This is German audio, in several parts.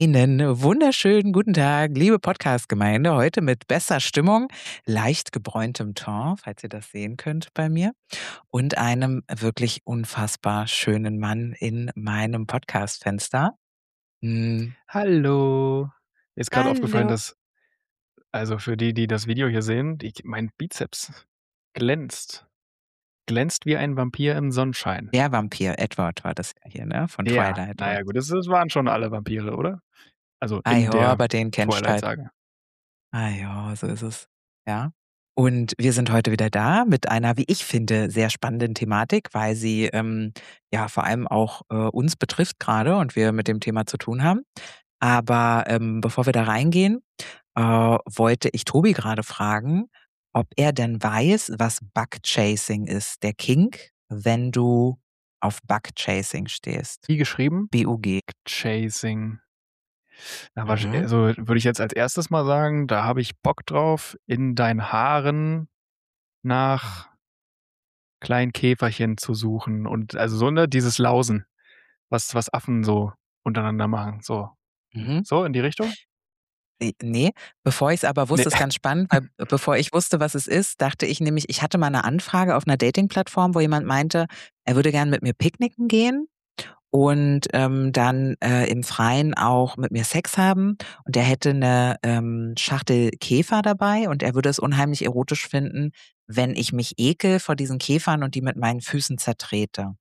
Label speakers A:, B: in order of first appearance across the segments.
A: Einen wunderschönen guten Tag, liebe Podcast-Gemeinde. Heute mit bester Stimmung, leicht gebräuntem Teint, falls ihr das sehen könnt bei mir, und einem wirklich unfassbar schönen Mann in meinem Podcast-Fenster. Hm,
B: Hallo. Mir ist gerade aufgefallen,
A: hallo.
B: dass also für die, die das Video hier sehen, mein Bizeps glänzt. Glänzt wie ein Vampir im Sonnenschein.
A: Der Vampir, Edward war das ja hier, ne? Von
B: Ja,
A: Twilight.
B: na
A: Und
B: ja gut, das waren schon alle Vampire, oder? Also
A: ah
B: in
A: ja,
B: der
A: aber den kennst halt.
B: Twilight-Sage.
A: Ah ja, so ist es. Ja. Und wir sind heute wieder da mit einer, wie ich finde, sehr spannenden Thematik, weil sie ja vor allem auch uns betrifft gerade und wir mit dem Thema zu tun haben. Aber bevor wir da reingehen, wollte ich Tobi gerade fragen, ob er denn weiß, was Bug-Chasing ist. Der Kink, wenn du auf Bug-Chasing stehst.
B: Wie geschrieben?
A: BUG.
B: Chasing. Na,
A: Mhm.
B: also würde ich jetzt als erstes mal sagen, da habe ich Bock drauf, in deinen Haaren nach kleinen Käferchen zu suchen und also so, ne, dieses Lausen, was Affen so untereinander machen. So.
A: Mhm.
B: So in die Richtung?
A: Ne, bevor ich's aber
B: Ne.
A: wusste, ist ganz spannend, weil bevor ich wusste, was es ist, dachte ich nämlich, ich hatte mal 'ne Anfrage auf 'ner Dating-Plattform, wo jemand meinte, er würde gern mit mir picknicken gehen und dann im Freien auch mit mir Sex haben. Und er hätte 'ne Schachtel Käfer dabei und er würde es unheimlich erotisch finden, wenn ich mich ekel vor diesen Käfern und die mit meinen Füßen zertrete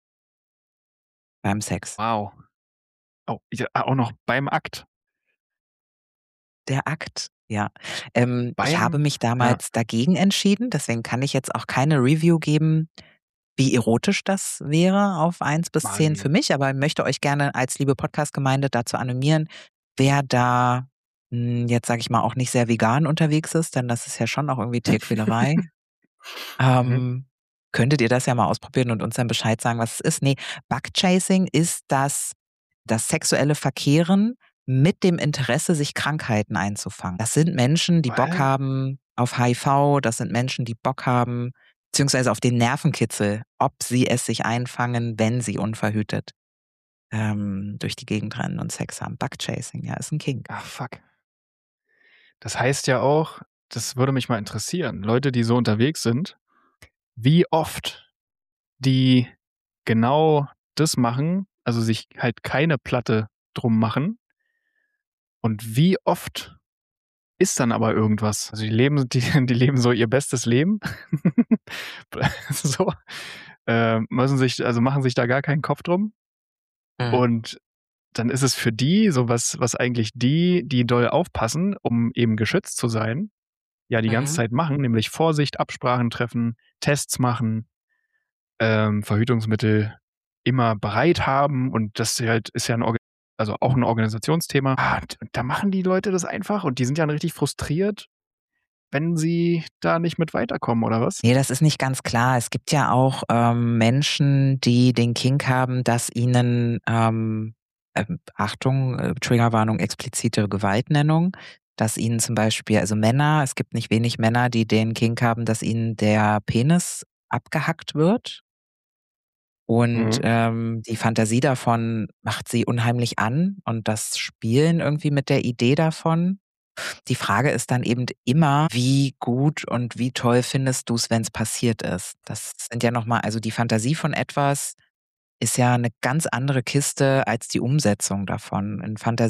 A: beim Sex.
B: Wow. Oh, ja, auch noch beim Akt.
A: Der Akt, ja. Ich habe
B: Beim
A: mich
B: Ja,
A: damals dagegen entschieden, deswegen kann ich jetzt auch keine Review geben, wie erotisch das wäre auf 1 bis 10 für
B: Mann.
A: mich, aber möchte euch gerne als liebe Podcast-Gemeinde dazu animieren, wer da, jetzt sage ich mal, auch nicht sehr vegan unterwegs ist, denn das ist ja schon auch irgendwie Tierquälerei.
B: Mhm.
A: Ähm, Könntet ihr das ja mal ausprobieren und uns dann Bescheid sagen, was es ist? Ne, Bug-Chasing ist das sexuelle Verkehren mit dem Interesse, sich Krankheiten einzufangen. Das sind Menschen, die Bock
B: Was?
A: haben auf HIV, das sind Menschen, die Bock haben beziehungsweise auf den Nervenkitzel, ob sie es sich einfangen, wenn sie unverhütet, durch die Gegend rennen und Sex haben. Bug-Chasing, ja, ist 'n Kink.
B: Ach, fuck. Das heißt ja auch, das würde mich mal interessieren, Leute, die so unterwegs sind, wie oft die genau das machen, also sich halt keine Platte drum machen und wie oft ist dann aber irgendwas. Also die leben so ihr bestes Leben. So, müssen sich also machen sich da gar keinen Kopf drum
A: Mhm.
B: und dann ist es für die so was eigentlich die doll aufpassen, um eben geschützt zu sein, ja die ganze
A: Mhm.
B: Zeit machen, nämlich Vorsicht, Absprachen treffen, Tests machen, Verhütungsmittel immer bereit haben und das halt ist ja 'n also auch 'n Organisationsthema. Und da machen die Leute das einfach und die sind dann richtig frustriert, wenn sie da nicht mit weiterkommen, oder was?
A: Ne, das ist nicht ganz klar. Es gibt ja auch Menschen, die den Kink haben, dass ihnen Achtung, Triggerwarnung, explizite Gewaltnennung, dass ihnen zum Beispiel also Männer, es gibt nicht wenig Männer, die den Kink haben, dass ihnen der Penis abgehackt wird. Und
B: Mhm.
A: die Fantasie davon macht sie unheimlich an und das Spielen irgendwie mit der Idee davon. Die Frage ist dann eben immer, wie gut und wie toll findest du's, wenn's passiert ist? Das sind ja noch mal also die Fantasie von etwas ist ja 'ne ganz andere Kiste als die Umsetzung davon.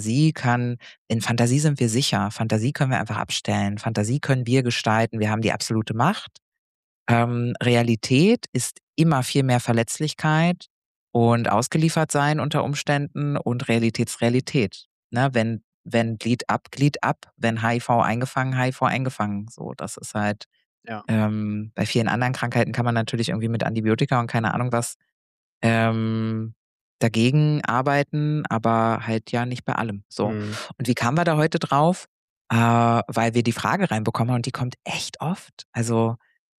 A: In Fantasie sind wir sicher. Fantasie können wir einfach abstellen. Fantasie können wir gestalten. Wir haben die absolute Macht. Realität ist immer viel mehr Verletzlichkeit und ausgeliefert sein unter Umständen und Realität ist Realität. Ne, wenn Glied ab, Glied ab, wenn HIV eingefangen, HIV eingefangen. So, das ist halt
B: Ja.
A: bei vielen anderen Krankheiten kann man natürlich irgendwie mit Antibiotika und keine Ahnung was, ähm, dagegen arbeiten, aber halt ja nicht bei allem, so.
B: Mhm.
A: Und wie kamen wir da heute drauf? Weil wir die Frage reinbekommen und die kommt echt oft. Also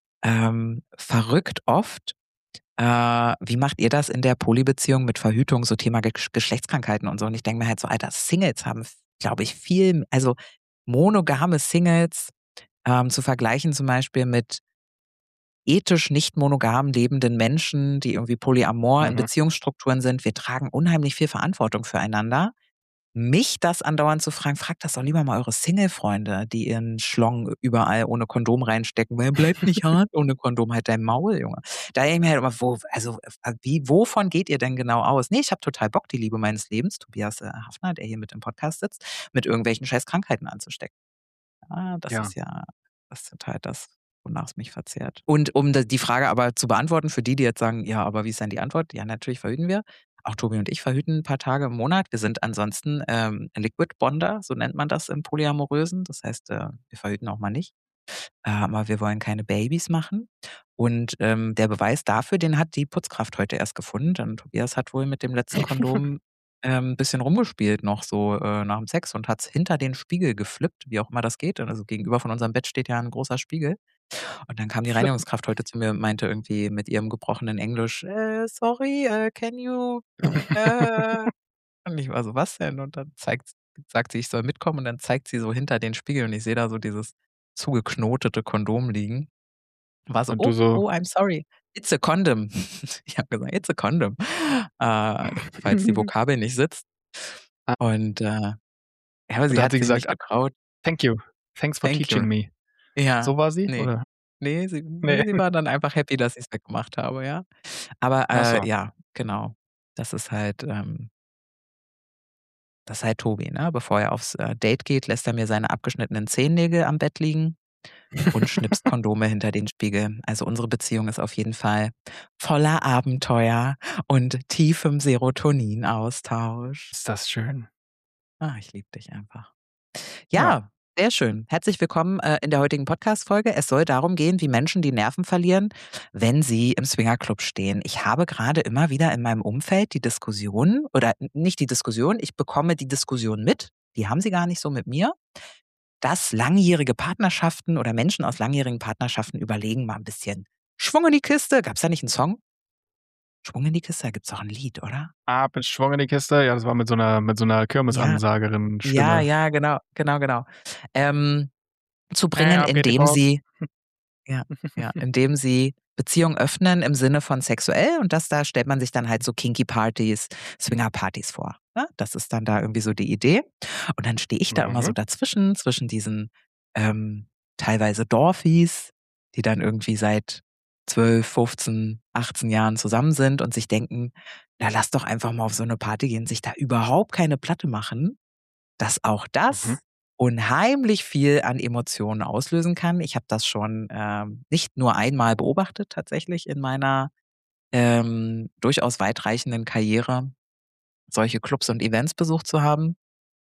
A: verrückt oft. Wie macht ihr das in der Polybeziehung mit Verhütung, so Thema Geschlechtskrankheiten und so? Und ich denke mir halt so, Alter, Singles haben, glaube ich, viel, also monogame Singles zu vergleichen zum Beispiel mit ethisch nicht monogam lebenden Menschen, die irgendwie polyamor in
B: Mhm.
A: Beziehungsstrukturen sind. Wir tragen unheimlich viel Verantwortung füreinander mich das andauernd zu fragen, fragt das doch lieber mal eure Single-Freunde, die ihren Schlong überall ohne Kondom reinstecken. Weil bleibt nicht hart ohne Kondom, halt dein Maul, Junge. Da denke ich mir halt immer, wovon geht ihr denn genau aus? Nee, ich habe total Bock, die Liebe meines Lebens, Tobias Hafner, der hier mit im Podcast sitzt, mit irgendwelchen scheiß Krankheiten anzustecken. Das
B: Ja.
A: ist total das, wonach es mich verzehrt. Und um die Frage aber zu beantworten, für die jetzt sagen, ja, aber wie ist denn die Antwort? Ja, natürlich verhüten wir. Auch Tobi und ich verhüten ein paar Tage im Monat. Wir sind ansonsten Liquid Bonder, so nennt man das im Polyamorösen. Das heißt, wir verhüten auch mal nicht. Aber wir wollen keine Babys machen. Und der Beweis dafür, den hat die Putzkraft heute erst gefunden. Denn Tobias hat wohl mit dem letzten Kondom ein bisschen rumgespielt noch so nach dem Sex und hat es hinter den Spiegel geflippt, wie auch immer das geht. Also gegenüber von unserem Bett steht ja ein großer Spiegel. Und dann kam die
B: Flippen.
A: Reinigungskraft heute zu mir und meinte irgendwie mit ihrem gebrochenen Englisch, sorry, can you? Äh. Und ich war so, was denn? Und dann sagt sie, ich soll mitkommen und dann zeigt sie so hinter den Spiegel und ich sehe da so dieses zugeknotete Kondom liegen. War so,
B: Und du
A: oh,
B: so.
A: oh, I'm sorry. It's a condom. Ich habe gesagt, it's a condom. Falls die Vokabel nicht sitzt.
B: Ah,
A: Und ja, aber
B: und
A: sie
B: da hat
A: hat
B: sie
A: sich
B: gesagt,
A: nicht getraut.
B: thank you. Thanks for
A: Thank you.
B: teaching me.
A: Ja,
B: So war sie,
A: ne.
B: oder?
A: Ne,
B: Ne.
A: sie war dann einfach happy, dass ich's weggemacht habe, ja. Aber,
B: Ach so.
A: ja, genau. Das ist halt Tobi, ne? Bevor er aufs, Date geht, lässt er mir seine abgeschnittenen Zehennägel am Bett liegen und schnipst Kondome hinter den Spiegel. Also, unsere Beziehung ist auf jeden Fall voller Abenteuer und tiefem Serotoninaustausch.
B: Ist das schön.
A: Ich liebe dich einfach.
B: Ja.
A: Ja, sehr schön. Herzlich willkommen, in der heutigen Podcast-Folge. Es soll darum gehen, wie Menschen die Nerven verlieren, wenn sie im Swingerclub stehen. Ich habe gerade immer wieder in meinem Umfeld die Diskussion oder nicht die Diskussion, ich bekomme die Diskussion mit, die haben sie gar nicht so mit mir, dass langjährige Partnerschaften oder Menschen aus langjährigen Partnerschaften überlegen, mal ein bisschen Schwung in die Kiste. Gab's da nicht 'n Song? Schwung in die Kiste, da gibt's doch 'n Lied, oder?
B: Mit Schwung in die Kiste. Ja, das war mit so 'ner
A: Ja, ja,
B: Kirmesansagerin-Stimme.
A: ja, genau, genau, genau. Ähm, zu
B: Hey,
A: bringen,
B: ab geht die
A: indem
B: Post.
A: sie ja, ja, indem sie Beziehungen öffnen im Sinne von sexuell und da stellt man sich dann halt so Kinky-Partys, Swinger-Partys vor, ne? Das ist dann da irgendwie so die Idee. Und dann stehe ich da immer so
B: Mhm.
A: dazwischen, zwischen diesen, teilweise Dorfis, die dann irgendwie seit 12, 15, 18 Jahren zusammen sind und sich denken: „Na, lass doch einfach mal auf so 'ne Party gehen“, sich da überhaupt keine Platte machen, dass auch
B: Mhm.
A: das unheimlich viel an Emotionen auslösen kann. Ich habe das schon, nicht nur einmal beobachtet tatsächlich in meiner, durchaus weitreichenden Karriere, solche Clubs und Events besucht zu haben.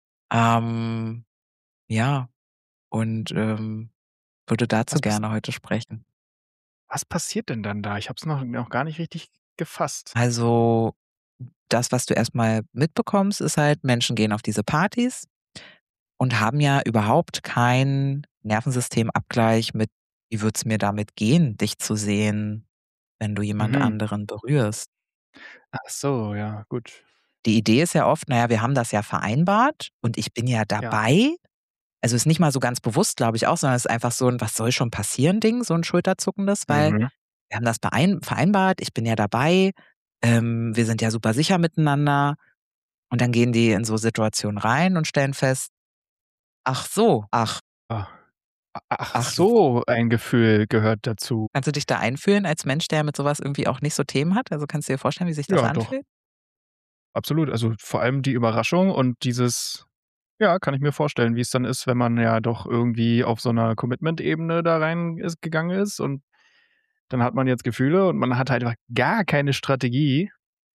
A: Ähm, ja, und, würde dazu
B: Was pass
A: gerne heute sprechen.
B: was passiert denn dann da? Ich habe es noch gar nicht richtig gefasst.
A: Also, das, was du erst mal mitbekommst, ist halt, Menschen gehen auf diese Partys und haben ja überhaupt keinen Nervensystemabgleich mit: „Wie würd's mir damit gehen, dich zu sehen, wenn du jemand
B: Mhm.
A: anderen berührst?“
B: Ach so, ja, gut.
A: Die Idee ist ja oft, na ja, wir haben das ja vereinbart und ich bin ja
B: Ja.
A: dabei. Also, ist nicht mal so ganz bewusst, glaube ich auch, sondern es ist einfach so 'n „Was soll schon passieren“ Ding, so 'n schulterzuckendes, weil
B: Mhm.
A: wir haben das vereinbart, ich bin ja dabei, wir sind ja super sicher miteinander und dann gehen die in so Situationen rein und stellen fest: „Ach so,
B: Ah. Ach
A: ach, du
B: so, ein Gefühl gehört dazu.
A: kannst du dich da einfühlen als Mensch, der mit so was irgendwie auch nicht so Themen hat? Also, kannst du dir vorstellen, wie sich das
B: Ja, doch,
A: anfühlt?
B: absolut. Also, vor allem die Überraschung und dieses ja, kann ich mir vorstellen, wie es dann ist, wenn man ja doch irgendwie auf so 'ner Commitment-Ebene da rein gegangen ist und dann hat man jetzt Gefühle und man hat halt einfach gar keine Strategie,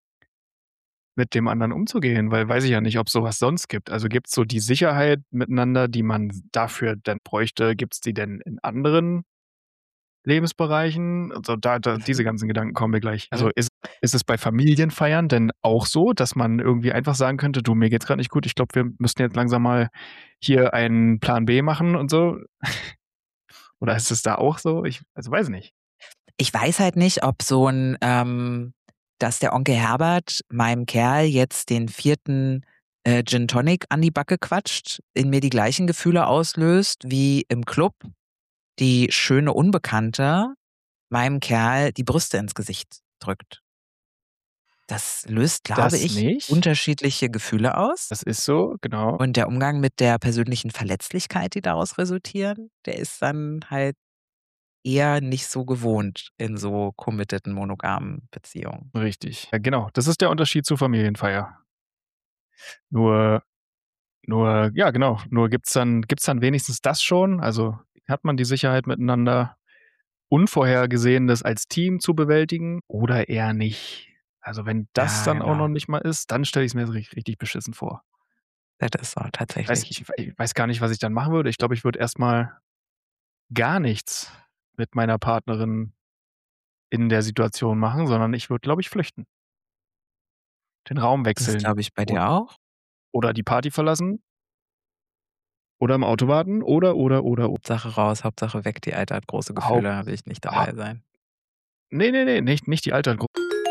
B: mit dem anderen umzugehen, weil weiß ich ja nicht, ob's so was sonst gibt. Also, gibt's so die Sicherheit miteinander, die man dafür dann bräuchte, gibt's die denn in anderen Lebensbereichen? Also, da
A: Mhm,
B: diese ganzen Gedanken kommen mir gleich. Also,
A: mhm.
B: ist es bei Familienfeiern denn auch so, dass man irgendwie einfach sagen könnte: „Du, mir geht's grad nicht gut. Ich glaube, wir müssten jetzt langsam mal hier einen Plan B machen“ und so? Oder ist es da auch so? Ich also, weiß nicht.
A: Ich weiß halt nicht, ob so 'n dass der Onkel Herbert meinem Kerl jetzt den 4. Gin Tonic an die Backe quatscht, in mir die gleichen Gefühle auslöst, wie im Club die schöne Unbekannte meinem Kerl die Brüste ins Gesicht drückt. Das löst, glaube
B: Das
A: ich,
B: nicht.
A: unterschiedliche Gefühle aus.
B: Das ist so, genau.
A: Und der Umgang mit der persönlichen Verletzlichkeit, die daraus resultieren, der ist dann halt eher nicht so gewohnt in so committeden, monogamen Beziehungen.
B: Richtig. Ja, genau. Das ist der Unterschied zur Familienfeier. Nur ja, genau. Nur gibt's dann wenigstens das schon? Also, hat man die Sicherheit miteinander, Unvorhergesehenes als Team zu bewältigen oder eher nicht? Also, wenn das
A: Ja,
B: dann auch noch
A: genau.
B: nicht mal ist, dann stelle ich's mir so richtig beschissen vor.
A: Das ist so, tatsächlich.
B: Ich weiß gar nicht, was ich dann machen würde. Ich glaube, ich würde erst mal gar nichts mit meiner Partnerin in der Situation machen, sondern ich würde, glaube ich, flüchten. Den Raum
A: Das
B: wechseln
A: glaube ich bei
B: od
A: dir auch.
B: oder die Party verlassen oder im Auto warten oder.
A: Hauptsache raus, Hauptsache weg, die Alte hat große
B: Haupt
A: Gefühle, da will ich nicht
B: ha
A: dabei sein.
B: ne, nicht die Altersgruppe.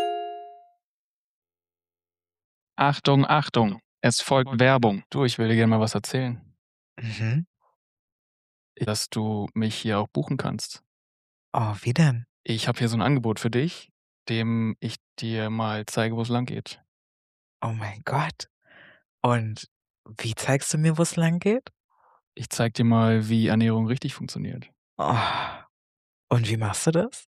B: Achtung, Achtung, es folgt Werbung. Du, ich will dir gerne mal was erzählen.
A: Mhm.
B: Dass du mich hier auch buchen kannst.
A: Oh, wie denn?
B: Ich habe hier so 'n Angebot für dich, dem ich dir mal zeige, wo's langgeht.
A: Oh mein Gott. Und wie zeigst du mir, wo's langgeht?
B: Ich zeige dir mal, wie Ernährung richtig funktioniert.
A: Oh. Und wie machst du das?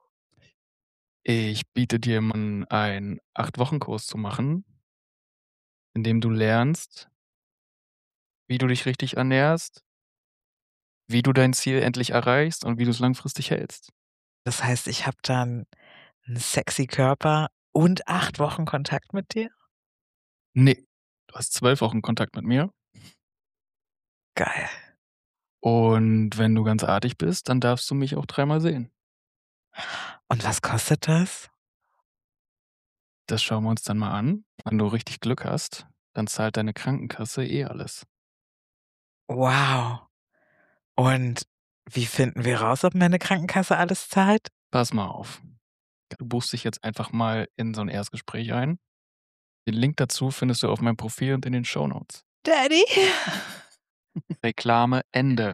B: Ich biete dir an, einen 8-Wochen-Kurs zu machen, in dem du lernst, wie du dich richtig ernährst, wie du dein Ziel endlich erreichst und wie du's langfristig hältst.
A: Das heißt, ich habe dann 'n sexy Körper und 8 Wochen Kontakt mit dir?
B: Ne, du hast 12 Wochen Kontakt mit mir
A: Geil.
B: und wenn du ganz artig bist, dann darfst du mich auch dreimal sehen.
A: Und was kostet das?
B: Das schauen wir uns dann mal an. Wenn du richtig Glück hast, dann zahlt deine Krankenkasse eh alles.
A: Wow. Und wie finden wir raus, ob meine Krankenkasse alles zahlt?
B: Pass mal auf. Du buchst dich jetzt einfach mal in so 'n Erstgespräch ein. Den Link dazu findest du auf meinem Profil und in den Shownotes.
A: Daddy?
B: Reklame Ende.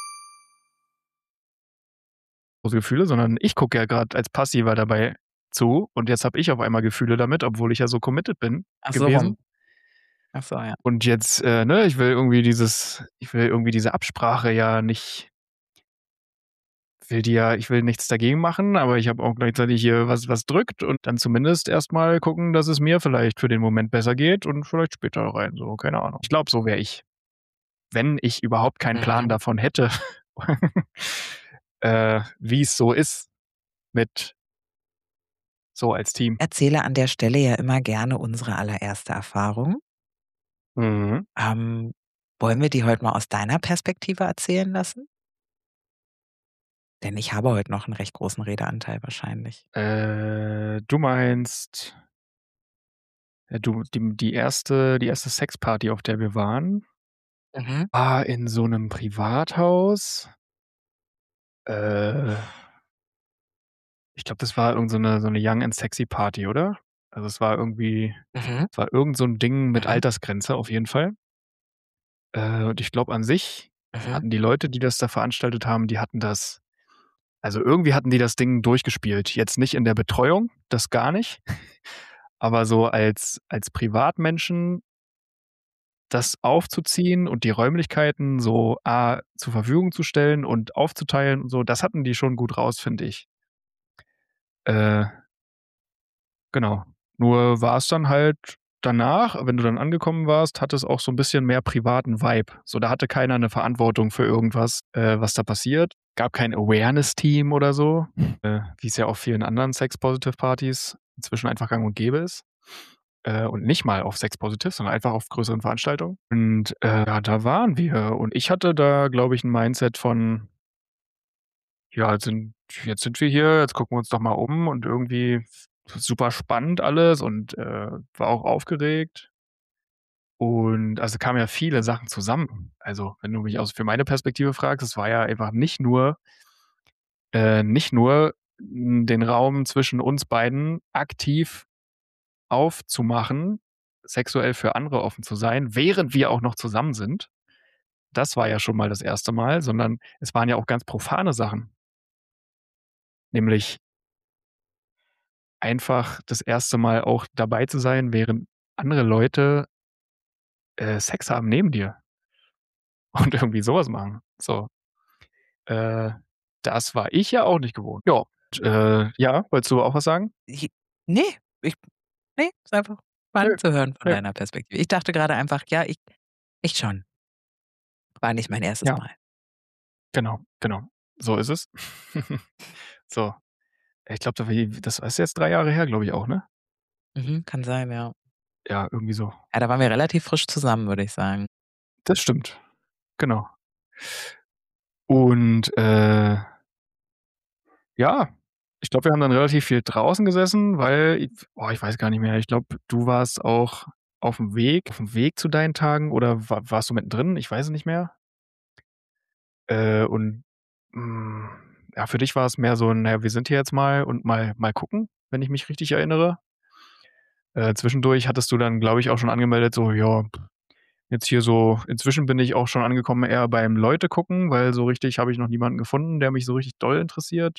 B: Große Gefühle, sondern ich gucke ja grad als Passiver dabei zu und jetzt habe ich auf einmal Gefühle damit, obwohl ich ja so committed bin
A: Ach so
B: gewesen.
A: rum. Ach so, ja.
B: Und jetzt, ne, ich will irgendwie diese Absprache ja nicht ich will nichts dagegen machen, aber ich habe auch gleichzeitig hier was drückt und dann zumindest erst mal gucken, dass es mir vielleicht für den Moment besser geht und vielleicht später rein, so, keine Ahnung. Ich glaube, so wäre ich, wenn ich überhaupt keinen Plan
A: Mhm.
B: davon hätte, wie's so ist mit so als Team.
A: Erzähle an der Stelle ja immer gerne unsere allererste Erfahrung.
B: Mhm.
A: Ähm, wollen wir die heute mal aus deiner Perspektive erzählen lassen? Denn ich habe heute noch 'n recht großen Redeanteil wahrscheinlich.
B: Du meinst, du die erste Sexparty, auf der wir waren,
A: Mhm.
B: war in so 'nem Privathaus. Äh, Ich glaube, das war irgend so 'ne Young and Sexy Party, oder? Also,
A: Mhm.
B: es war irgend so 'n Ding mit
A: Mhm.
B: Altersgrenze auf jeden Fall. Und ich glaube, an sich
A: Mhm.
B: hatten die Leute, die das da veranstaltet haben, die hatten das also, irgendwie hatten die das Ding durchgespielt. Jetzt nicht in der Betreuung, das gar nicht, aber so als Privatmenschen das aufzuziehen und die Räumlichkeiten so A zur Verfügung zu stellen und aufzuteilen und so, das hatten die schon gut raus, finde ich. Äh, genau. Nur war's dann halt danach, wenn du dann angekommen warst, hatte es auch so 'n bisschen mehr privaten Vibe. So, da hatte keiner 'ne Verantwortung für irgendwas, was da passiert. Gab kein Awareness-Team oder so, wie's ja auf vielen anderen Sex-Positive-Partys inzwischen einfach gang und gäbe ist. Und nicht mal auf Sex Positive, sondern einfach auf größeren Veranstaltungen. Und, ja, da waren wir und ich hatte da, glaube ich, 'n Mindset von: „Ja, jetzt sind wir hier, jetzt gucken wir uns doch mal um und irgendwie super spannend alles“ und, war auch aufgeregt. Und also, kamen ja viele Sachen zusammen. Also, wenn du mich aus für meine Perspektive fragst, es war ja einfach nicht nur den Raum zwischen uns beiden aktiv aufzumachen, sexuell für andere offen zu sein, während wir auch noch zusammen sind. Das war ja schon mal das erste Mal, sondern es waren ja auch ganz profane Sachen. Nämlich einfach das erste Mal auch dabei zu sein, während andere Leute, Sex haben neben dir und irgendwie so was machen. So, äh, das war ich ja auch nicht gewohnt. Ja, und, ja, wolltest du auch was sagen?
A: Ich ne, ich ne, ist einfach
B: Nö,
A: spannend zu hören von
B: nö.
A: deiner Perspektive. Ich dachte grade einfach, ja, ich schon. War nicht mein erstes
B: Ja,
A: Mal.
B: genau, genau. So ist es. So, ich glaube, das ist jetzt 3 Jahre her, glaube ich auch, ne?
A: Mhm, kann sein, ja.
B: Ja, irgendwie so.
A: Ja, da waren wir relativ frisch zusammen, würde ich sagen.
B: Das stimmt, genau. Und, ja, ich glaube, wir haben dann relativ viel draußen gesessen, weil ich weiß gar nicht mehr. Ich glaube, du warst auch auf dem Weg zu deinen Tagen oder warst du mittendrin? Ich weiß es nicht mehr. Und, hm, ja, für dich war es mehr so 'n: „Na ja, wir sind hier jetzt mal und mal gucken“, wenn ich mich richtig erinnere. Zwischendurch hattest du dann, glaube ich, auch schon angemeldet, so: „Ja, jetzt hier so“, inzwischen bin ich auch schon angekommen eher beim Leute gucken, weil so richtig habe ich noch niemanden gefunden, der mich so richtig doll interessiert.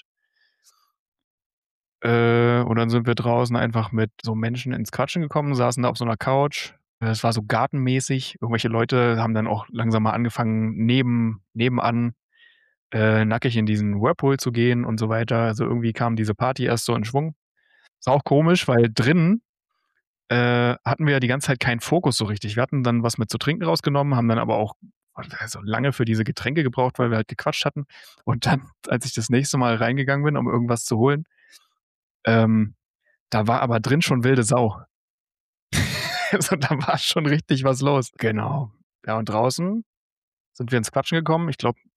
B: Und dann sind wir draußen einfach mit so Menschen ins Quatschen gekommen, saßen da auf so 'ner Couch. Es war so gartenmäßig. Irgendwelche Leute haben dann auch langsam mal angefangen, nebenan, nackig in diesen Whirlpool zu gehen und so weiter. Also, irgendwie kam diese Party erst so in Schwung. Ist auch komisch, weil drinnen, hatten wir ja die ganze Zeit keinen Fokus so richtig. Wir hatten dann was mit zu trinken rausgenommen, haben dann aber auch also, lange für diese Getränke gebraucht, weil wir halt gequatscht hatten. Und dann, als ich das nächste Mal reingegangen bin, um irgendwas zu holen, ähm, da war aber drin schon wilde Sau. Also, da war schon richtig was los. Genau. Ja, und draußen sind wir ins Quatschen gekommen. Ich glaube,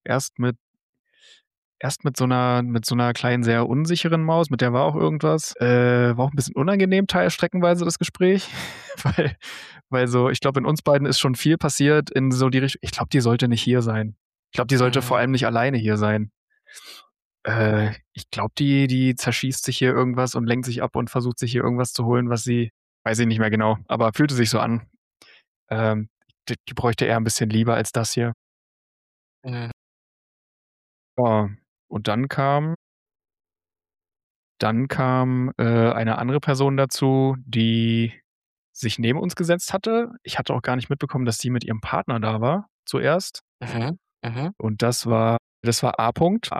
B: erst mit so 'ner kleinen, sehr unsicheren Maus, mit der war auch irgendwas. War auch 'n bisschen unangenehm streckenweise das Gespräch, weil so ich glaube, in uns beiden ist schon viel passiert in so die Richtung. Ich glaube, die sollte nicht hier sein. Ich glaube, die sollte vor
A: Mhm.
B: allem nicht alleine hier sein. Ich glaube, die zerschießt sich hier irgendwas und lenkt sich ab und versucht sich hier irgendwas zu holen, was sie weiß ich nicht mehr genau, aber fühlte sich so an. Ähm, die bräuchte eher 'n bisschen Liebe als das hier.
A: Mhm.
B: Ja, und dann kam, eine andere Person dazu, die sich neben uns gesetzt hatte. Ich hatte auch gar nicht mitbekommen, dass sie mit ihrem Partner da war zuerst.
A: Mhm. Mhm.
B: Und das war A. Punkt.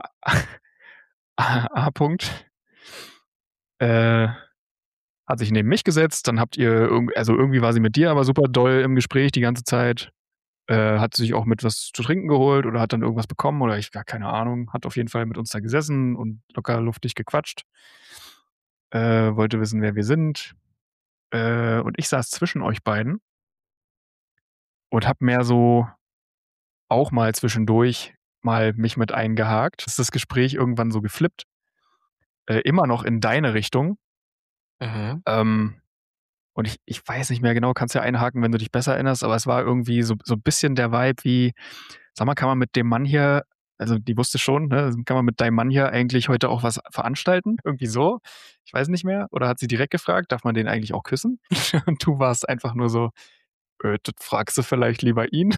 B: A. Punkt, äh, hat sich neben mich gesetzt, dann habt ihr irgendwie war sie mit dir aber super doll im Gespräch die ganze Zeit, hat sich auch mit was zu trinken geholt oder hat dann irgendwas bekommen oder ich gar keine Ahnung, hat auf jeden Fall mit uns da gesessen und locker luftig gequatscht, wollte wissen, wer wir sind. Und ich saß zwischen euch beiden und habe mehr so auch mal zwischendurch mal mich mit eingehakt. Ist das Gespräch irgendwann so geflippt, immer noch in deine Richtung.
A: Mhm.
B: Ähm, und ich weiß nicht mehr genau, kannst ja einhaken, wenn du dich besser erinnerst, aber es war irgendwie so 'n bisschen der Vibe wie: „Sag mal, kann man mit dem Mann hier“, also, die wusste schon, ne: „Kann man mit deinem Mann hier eigentlich heute auch was veranstalten?“ Irgendwie so. Ich weiß nicht mehr. Oder hat sie direkt gefragt: „Darf man den eigentlich auch küssen?“ Und du warst einfach nur so: das fragst du vielleicht lieber ihn.“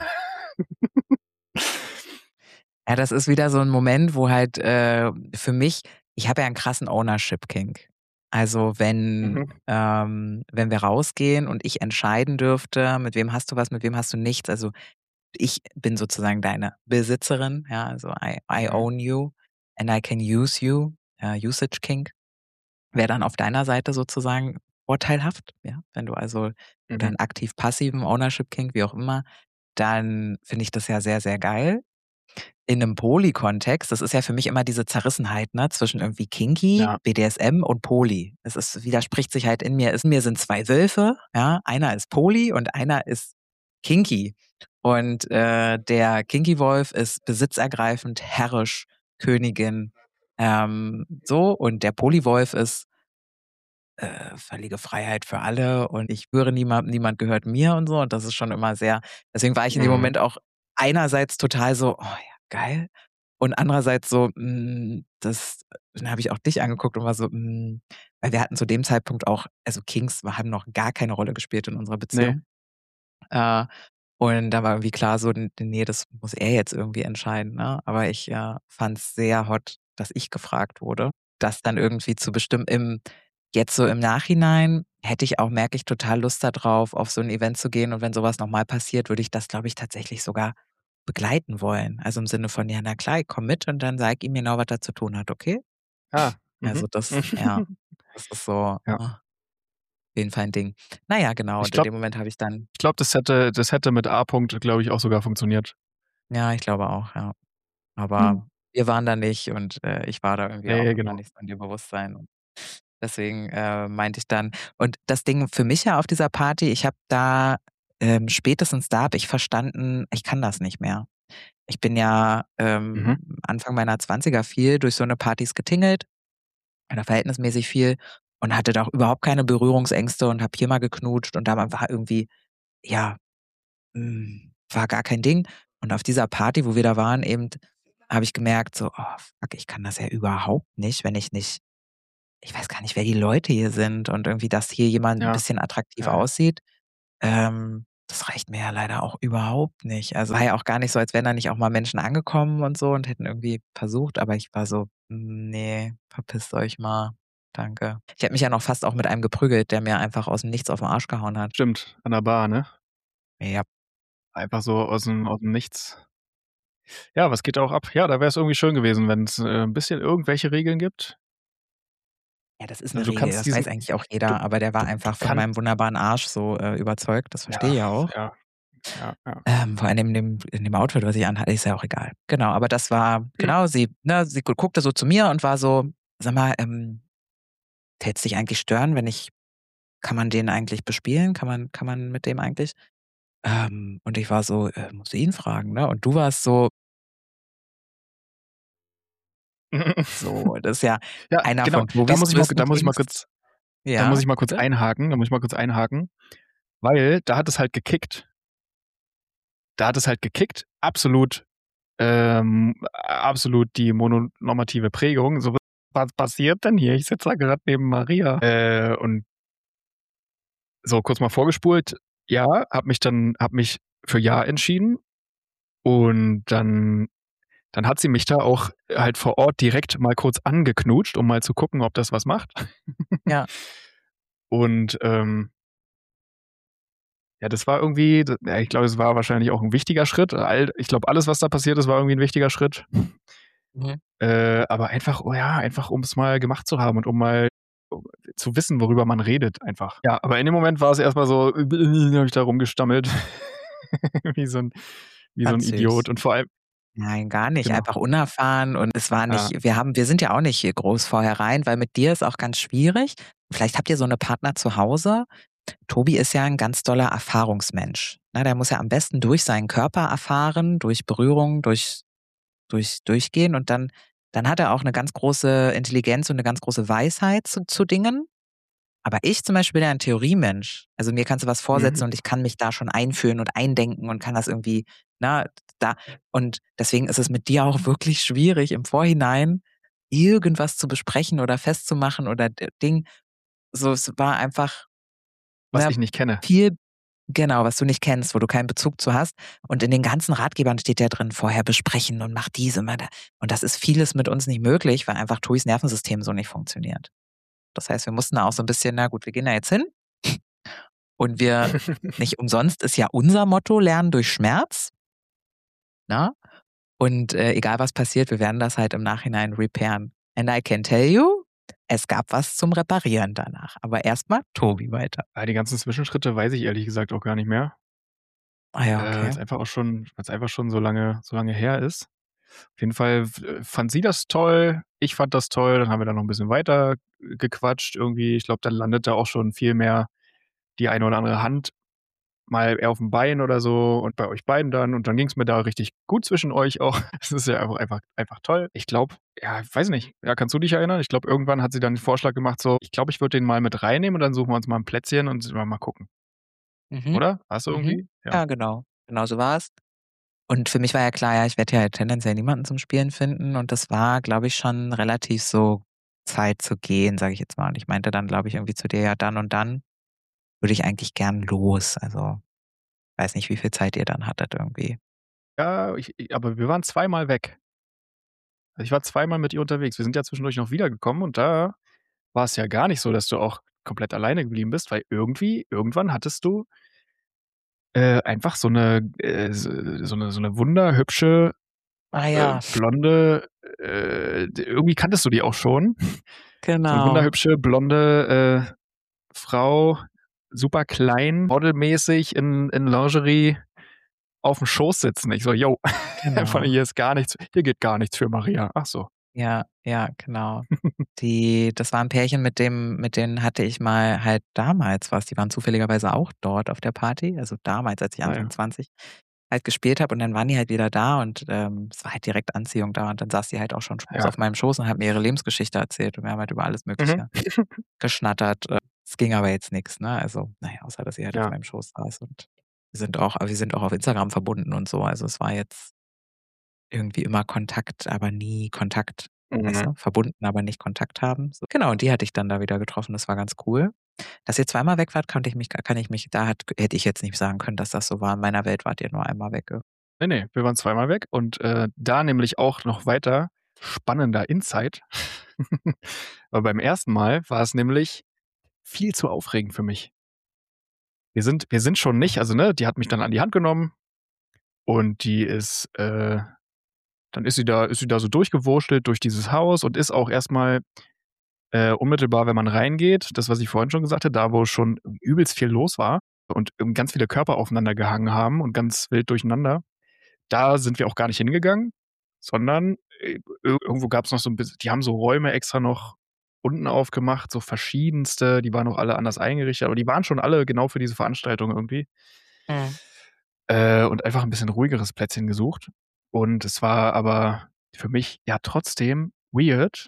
A: Ja, das ist wieder so 'n Moment, wo halt, für mich ich habe ja 'n krassen Ownership-Kink. Also,
B: Mhm,
A: wenn wir rausgehen und ich entscheiden dürfte, mit wem hast du was, mit wem hast du nichts. Also, ich bin sozusagen deine Besitzerin, ja, also I
B: mhm,
A: own you and I can use you, Usage Kink. Wäre dann auf deiner Seite sozusagen vorteilhaft, ja? Wenn du also oder
B: mhm.
A: 'n aktiv-passiven Ownership Kink, wie auch immer, dann finde ich das ja sehr, sehr geil. In 'nem Poly-Kontext, das ist ja für mich immer diese Zerrissenheit, ne, zwischen irgendwie Kinky,
B: Ja,
A: BDSM und Poly. Es widerspricht sich halt in mir. In mir sind 2 Wölfe, ja? Einer ist Poly und einer ist Kinky. Und, der Kinky-Wolf ist besitzergreifend, herrisch, Königin, so. Und der Poly-Wolf ist, völlige Freiheit für alle und ich höre niemand gehört mir und so. Und das ist schon immer sehr deswegen war ich in dem
B: mhm,
A: Moment auch einerseits total so: „Oh ja, geil.“ Und andererseits so, dann habe ich auch dich angeguckt und war so, weil wir hatten zu dem Zeitpunkt auch also Kings haben noch gar keine Rolle gespielt in unserer
B: ne,
A: Beziehung. Äh, und da war irgendwie klar so, ne, das muss er jetzt irgendwie entscheiden, ne? Aber ich, fand's sehr hot, dass ich gefragt wurde, das dann irgendwie zu bestimmen jetzt so im Nachhinein hätte ich auch merke ich, total Lust da drauf, auf so 'n Event zu gehen und wenn so was noch mal passiert, würde ich das, glaube ich, tatsächlich sogar begleiten wollen. Also, im Sinne von: „Ja, na klar, ich komme mit und dann sage ihm genau, was er zu tun hat, okay?“
B: Ah,
A: Also,
B: mhm.
A: das ja, das ist so,
B: Ja.
A: auf jeden Fall 'n Ding. Na ja, genau,
B: Ich
A: und in
B: glaube
A: dem Moment habe ich dann
B: ich glaube, das hätte mit A. Punkt, glaube ich, auch sogar funktioniert.
A: ja, ich glaube auch, ja.
B: Mhm.
A: Aber wir waren da nicht und, ich war da irgendwie auch
B: Ne,
A: noch mal
B: genau.
A: nicht so in dem Bewusstsein und deswegen, meinte ich dann und das Ding für mich ja auf dieser Party, ich habe da spätestens da habe ich verstanden, ich kann das nicht mehr. Ich bin ja,
B: Mhm.
A: Anfang meiner 20er viel durch so 'ne Partys getingelt oder verhältnismäßig viel und hatte da auch überhaupt keine Berührungsängste und habe hier mal geknutscht und da war irgendwie ja, war gar kein Ding. Und auf dieser Party, wo wir da waren, eben habe ich gemerkt so: „Oh fuck, ich kann das ja überhaupt nicht, wenn ich weiß gar nicht, wer die Leute hier sind und irgendwie, dass hier jemand 'n
B: Ja.
A: bisschen attraktiv
B: Ja, ja.
A: aussieht, das reicht mir ja leider auch überhaupt nicht.“ Also, war ja auch gar nicht so, als wären da nicht auch mal Menschen angekommen und so und hätten irgendwie versucht, aber ich war so: „Ne, verpisst euch mal, danke.“ Ich hätte mich ja noch fast auch mit einem geprügelt, der mir einfach aus'm Nichts auf'n Arsch gehauen hat.
B: Stimmt, an der Bar, ne?
A: Ja.
B: Einfach so aus'm Nichts. Ja, was geht auch ab? Ja, da wär's irgendwie schön gewesen, wenn's, 'n bisschen irgendwelche Regeln gibt.
A: Ja, das ist
B: Also,
A: 'ne
B: du
A: Regel,
B: kannst
A: das weiß
B: diesen
A: eigentlich auch
B: du
A: jeder, aber der war
B: du
A: einfach von
B: kannst
A: meinem wunderbaren Arsch so, überzeugt. Das verstehe
B: ja,
A: ich ja auch.
B: ja, ja, ja.
A: Vor allem in dem Outfit, was ich anhatte, ist ja auch egal. Genau, aber das war
B: Mhm.
A: genau, sie guckte so zu mir und war so: „Sag mal, tät's dich eigentlich stören, wenn ich kann man den eigentlich bespielen? Kann man mit dem eigentlich?“ Und ich war so: musst du ihn fragen, ne?“ Und du warst so das ist ja
B: Ja,
A: einer
B: genau,
A: von Tobis größten
B: da muss ich mal
A: Kings.
B: kurz
A: Ja, bitte?
B: weil da hat es halt gekickt. Da hat es halt gekickt, absolut die mononormative Prägung. So: „Was passiert denn hier? Ich sitze da grad neben Maria.“ Und so kurz mal vorgespult, ja, habe mich für ja entschieden und dann hat sie mich da auch halt vor Ort direkt mal kurz angeknutscht, um mal zu gucken, ob das was macht.
A: Ja.
B: Und, ja, das war irgendwie ja, ich glaube, es war wahrscheinlich auch 'n wichtiger Schritt. Ich glaube, alles, was da passiert ist, war irgendwie 'n wichtiger Schritt.
A: Mhm.
B: Aber einfach oh ja, einfach um's mal gemacht zu haben und um mal zu wissen, worüber man redet einfach. Ja, aber in dem Moment war's erst mal so, habe ich da rumgestammelt wie so 'n
A: Ganz süß.
B: Idiot und vor allem
A: Nein, gar nicht,
B: genau,
A: einfach unerfahren und es war
B: ja.
A: nicht wir sind ja auch nicht groß vorher rein, weil mit dir ist auch ganz schwierig. Vielleicht habt ihr so 'ne Partner zu Hause. Tobi ist ja 'n ganz doller Erfahrungsmensch, ne? Der muss ja am besten durch seinen Körper erfahren, durch Berührung, durchgehen und dann hat er auch 'ne ganz große Intelligenz und 'ne ganz große Weisheit zu Dingen. Aber ich zum Beispiel bin ja 'n Theoriemensch. Also, mir kannst du was
B: Mhm.
A: vorsetzen und ich kann mich da schon einfühlen und eindenken und kann das irgendwie, ne, da und deswegen ist es mit dir auch wirklich schwierig, im Vorhinein irgendwas zu besprechen oder festzumachen oder Ding. So, es war einfach,
B: Was
A: ne,
B: ich nicht kenne.
A: viel genau, was du nicht kennst, wo du keinen Bezug zu hast. Und in den ganzen Ratgebern steht ja drin: „Vorher besprechen und mach dies und mach da“ und das ist vieles mit uns nicht möglich, weil einfach Tois Nervensystem so nicht funktioniert. Das heißt, wir mussten da auch so 'n bisschen na gut, wir gehen da jetzt hin und wir nicht umsonst ist ja unser Motto: „Lernen durch Schmerz“, ne? Und, egal was passiert, wir werden das halt im Nachhinein repairen. And I can tell you, es gab was zum Reparieren danach. Aber erst mal Tobi weiter.
B: Ah, die ganzen Zwischenschritte weiß ich ehrlich gesagt auch gar nicht mehr,
A: Ah ja, okay.
B: weil's einfach schon so lange her ist. Auf jeden Fall fand sie das toll, ich fand das toll, dann haben wir da noch 'n bisschen weiter gequatscht irgendwie. Ich glaube, dann landet da auch schon viel mehr die eine oder andere Hand mal eher aufm Bein oder so und bei euch beiden dann und dann ging's mir da richtig gut zwischen euch auch. Es ist ja einfach toll. Ich glaube ja, ich weiß nicht. Ja, kannst du dich erinnern? Ich glaube, irgendwann hat sie dann den Vorschlag gemacht so: „Ich glaube, ich würde den mal mit reinnehmen und dann suchen wir uns mal 'n Plätzchen und mal gucken.“
A: Mhm,
B: Oder? War's so
A: mhm.
B: irgendwie? Ja.
A: Ja, genau. Genau so war's. Und für mich war ja klar, ja, ich werde ja tendenziell niemanden zum Spielen finden und das war, glaube ich, schon relativ so Zeit zu gehen, sage ich jetzt mal. Und ich meinte dann, glaube ich, irgendwie zu dir: „Ja, dann und dann würde ich eigentlich gern los.“ Also, weiß nicht, wie viel Zeit ihr dann hattet irgendwie.
B: Ja, aber wir waren zweimal weg. Also, ich war zweimal mit ihr unterwegs. Wir sind ja zwischendurch noch wiedergekommen und da war es ja gar nicht so, dass du auch komplett alleine geblieben bist, weil irgendwann hattest du, einfach so 'ne so 'ne wunderhübsche,
A: Ah ja,
B: blonde, d irgendwie kanntest du die auch schon. So 'ne
A: genau,
B: wunderhübsche, blonde, Frau, super klein, modelmäßig in Lingerie aufm Schoß sitzen. Ich so: „Jo, von
A: genau.
B: hier geht gar nichts für Maria." Ach so.
A: Ja, ja, genau. Das war 'n Pärchen, mit denen hatte ich mal halt damals die waren zufälligerweise auch dort auf der Party, also damals, als ich
B: Ah
A: Anfang
B: ja.
A: 20 halt gespielt habe und dann waren die halt wieder da und, es war halt direkt Anziehung da und dann saß sie halt auch schon Schoß
B: Ja.
A: auf meinem Schoß und hat mir ihre Lebensgeschichte erzählt und wir haben halt über alles
B: Mhm.
A: Mögliche geschnattert. Es ging aber jetzt nix, ne? Also, na ja, außer dass sie halt auf
B: Ja.
A: meinem Schoß saß und wir sind auch auf Instagram verbunden und so. Also, es war jetzt irgendwie immer Kontakt, aber nie Kontakt, weißt
B: Mhm.
A: du? Verbunden, aber nicht Kontakt haben, so. Genau, und die hatte ich dann da wieder getroffen, das war ganz cool. Dass ihr zweimal weg wart, kann ich mich hätte ich jetzt nicht sagen können, dass das so war. In meiner Welt wart ihr nur einmal weg.
B: Ne, ne, wir waren zweimal weg und, da nämlich auch noch weiter spannender Insight. Weil beim ersten Mal war es nämlich viel zu aufregend für mich. Wir sind schon nicht also, ne, die hat mich dann an die Hand genommen und die ist, dann ist sie da so durchgewurschtelt durch dieses Haus und ist auch erst mal, unmittelbar, wenn man reingeht, das, was ich vorhin schon gesagt hatte, da, wo schon übelst viel los war und, ganz viele Körper aufeinander gehangen haben und ganz wild durcheinander. Da sind wir auch gar nicht hingegangen, sondern, irgendwo gab's noch so 'n die haben so Räume extra noch unten aufgemacht, so verschiedenste, die waren auch alle anders eingerichtet, aber die waren schon alle genau für diese Veranstaltung irgendwie.
A: Mhm.
B: Und einfach 'n bisschen ruhigeres Plätzchen gesucht. Und es war aber für mich ja trotzdem weird,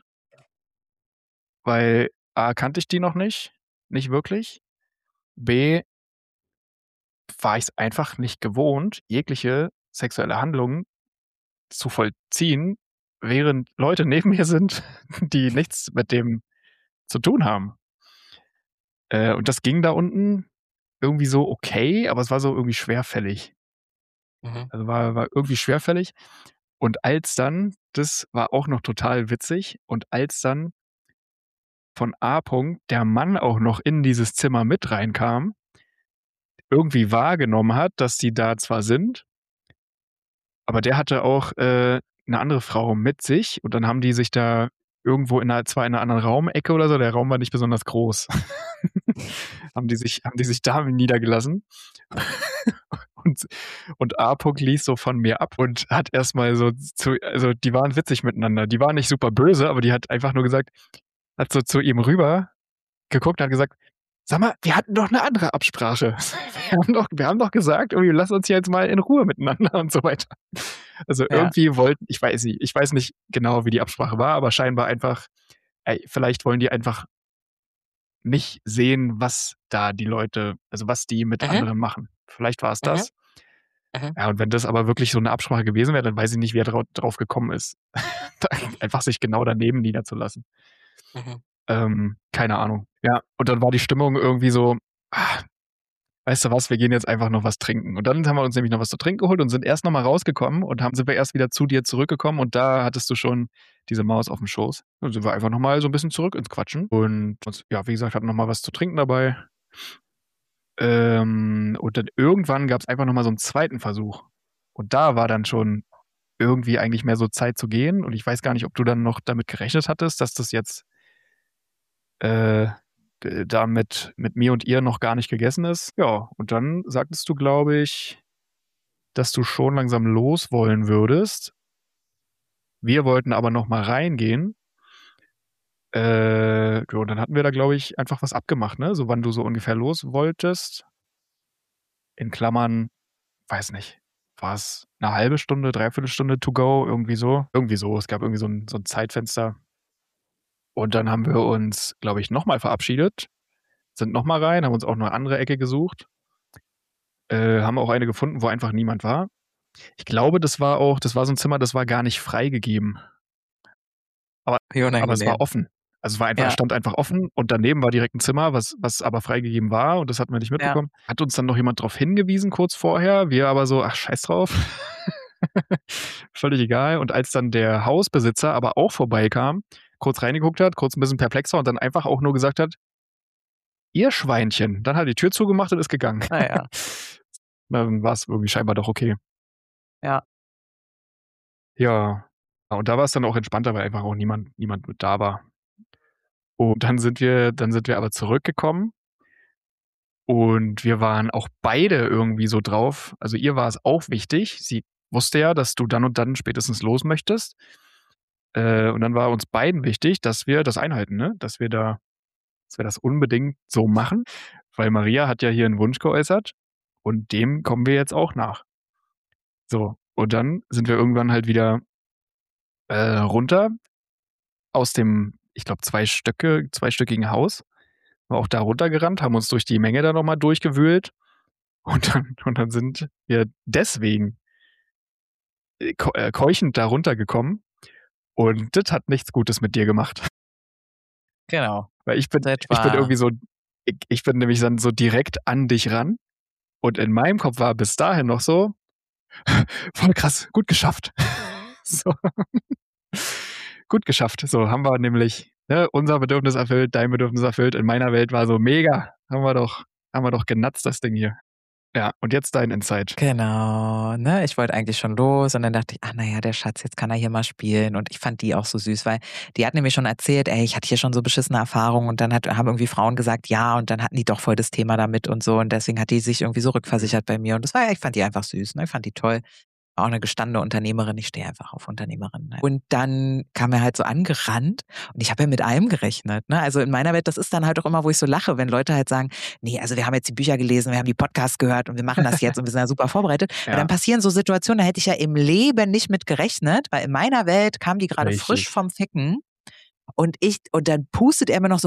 B: weil A, kannte ich die noch nicht wirklich. B, war ich's einfach nicht gewohnt, jegliche sexuelle Handlung zu vollziehen, während Leute neben mir sind, die nichts mit dem zu tun haben. Und das ging da unten irgendwie so okay, aber es war so irgendwie schwerfällig.
A: Mhm.
B: Also, war irgendwie schwerfällig. Und als dann das war auch noch total witzig und als dann von A. Punkt der Mann auch noch in dieses Zimmer mit reinkam, irgendwie wahrgenommen hat, dass die da zwar sind, aber der hatte auch, 'ne andere Frau mit sich und dann haben die sich da irgendwo zwar in 'ner anderen Raumecke oder so, der Raum war nicht besonders groß, haben die sich da niedergelassen und und A. Punkt ließ so von mir ab und hat erst mal so also, die waren witzig miteinander. Die war nicht super böse, aber die hat einfach nur gesagt hat so zu ihm rüber geguckt und hat gesagt: „Sag mal, wir hatten doch 'ne andere Absprache. Wir haben doch gesagt, irgendwie lass uns jetzt mal in Ruhe miteinander" und so weiter. Also,
A: Ja.
B: irgendwie wollten ich weiß nicht genau, wie die Absprache war, aber scheinbar einfach vielleicht wollen die einfach nicht sehen, was da die Leute also, was die mit
A: Mhm.
B: anderen machen. Vielleicht war's
A: Mhm.
B: das.
A: Mhm.
B: Ja, und wenn das aber wirklich so 'ne Absprache gewesen wäre, dann weiß ich nicht, wie er drauf gekommen ist, da einfach sich genau daneben niederzulassen.
A: Mhm.
B: Keine Ahnung. Ja, und dann war die Stimmung irgendwie so: „Ah, weißt du was, wir gehen jetzt einfach noch was trinken." Und dann haben wir uns nämlich noch was zu trinken geholt und sind erst noch mal rausgekommen und sind wir erst wieder zu dir zurückgekommen und da hattest du schon diese Maus aufm Schoß. Dann sind wir einfach noch mal so 'n bisschen zurück ins Quatschen und uns ja, wie gesagt, hatten noch mal was zu trinken dabei. Und dann irgendwann gab's einfach noch mal so 'n zweiten Versuch. Und da war dann schon irgendwie eigentlich mehr so Zeit zu gehen und ich weiß gar nicht, ob du dann noch damit gerechnet hattest, dass das jetzt, äh, da mit mir und ihr noch gar nicht gegessen ist. Ja, und dann sagtest du, glaube ich, dass du schon langsam los wollen würdest. Wir wollten aber noch mal reingehen. Ja, und dann hatten wir da, glaube ich, einfach was abgemacht, ne? So wann du so ungefähr los wolltest. In Klammern, weiß nicht, war's 'ne halbe Stunde, 3/4 Stunde to go, irgendwie so? Irgendwie so. Es gab irgendwie so 'n Zeitfenster. Und dann haben wir uns, glaube ich, noch mal verabschiedet, sind noch mal rein, haben uns auch 'ne andere Ecke gesucht, haben auch eine gefunden, wo einfach niemand war. Ich glaube, das war so 'n Zimmer, das war gar nicht freigegeben. Aber
A: Wie
B: aber es war
A: unangenehm.
B: offen. Also, es
A: Ja,
B: stand einfach offen und daneben war direkt 'n Zimmer, was aber freigegeben war und das hatten wir nicht
A: ja.
B: mitbekommen. Hat uns dann noch jemand drauf hingewiesen kurz vorher, wir aber so: „Ach, scheiß drauf." Völlig egal. Und als dann der Hausbesitzer aber auch vorbeikam, kurz reingeguckt hat, kurz ein bisschen perplex war und dann einfach auch nur gesagt hat: „Ihr Schweinchen.“ Dann hat er die Tür zugemacht und ist gegangen.
A: Ah ja,
B: Dann war's irgendwie scheinbar doch okay.
A: ja,
B: Ja. Und da war's dann auch entspannter, weil einfach auch niemand mit da war. Und dann sind wir aber zurückgekommen und wir waren auch beide irgendwie so drauf, also, ihr war es auch wichtig. Sie wusste ja, dass du dann und dann spätestens los möchtest. Und dann war uns beiden wichtig, dass wir das einhalten, ne? Dass wir das unbedingt so machen, weil Maria hat ja hier 'n Wunsch geäußert und dem kommen wir jetzt auch nach. So, und dann sind wir irgendwann halt wieder, runter aus dem, ich glaube, zweistöckigen Haus. Wir auch da runtergerannt, haben uns durch die Menge da noch mal durchgewühlt und dann sind wir deswegen, keuchend da runtergekommen und das hat nichts Gutes mit dir gemacht.
A: genau.
B: Weil
A: Das
B: ich bin
A: war
B: irgendwie so ich bin nämlich dann so direkt an dich ran und in meinem Kopf war bis dahin noch so: „Voll krass, gut geschafft.“ So, gut geschafft. So, haben wir nämlich, ne, unser Bedürfnis erfüllt, dein Bedürfnis erfüllt. In meiner Welt war so: „Mega, haben wir doch genatzt, das Ding hier.“ Ja, und jetzt dein Insight.
A: genau, ne? Ich wollte eigentlich schon los und dann dachte ich: „Ach na ja, der Schatz, jetzt kann er hier mal spielen.“ Und ich fand die auch so süß, weil die hat nämlich schon erzählt: „Ey, ich hatte hier schon so beschissene Erfahrungen.“ Und dann haben irgendwie Frauen gesagt: „Ja.“ Und dann hatten die doch voll das Thema damit und so. Und deswegen hat die sich irgendwie so
B: Mhm.
A: rückversichert bei mir. Und das war ja, ich fand die einfach süß, ne? Ich fand die toll. Auch 'ne gestandene Unternehmerin. Ich stehe einfach auf Unternehmerinnen, ne? Und dann kam er halt so angerannt und ich habe ja mit allem gerechnet, ne? Also, in meiner Welt, das ist dann halt auch immer, wo ich so lache, wenn Leute halt sagen: „Ne, also wir haben jetzt die Bücher gelesen, wir haben die Podcasts gehört und wir machen das jetzt und wir sind da super vorbereitet.“ Weil dann
B: Ja,
A: passieren so Situationen, da hätte ich ja im Leben nicht mit gerechnet, weil in meiner Welt kam die grade frisch
B: richtig.
A: vom Ficken und dann pustet er mir noch so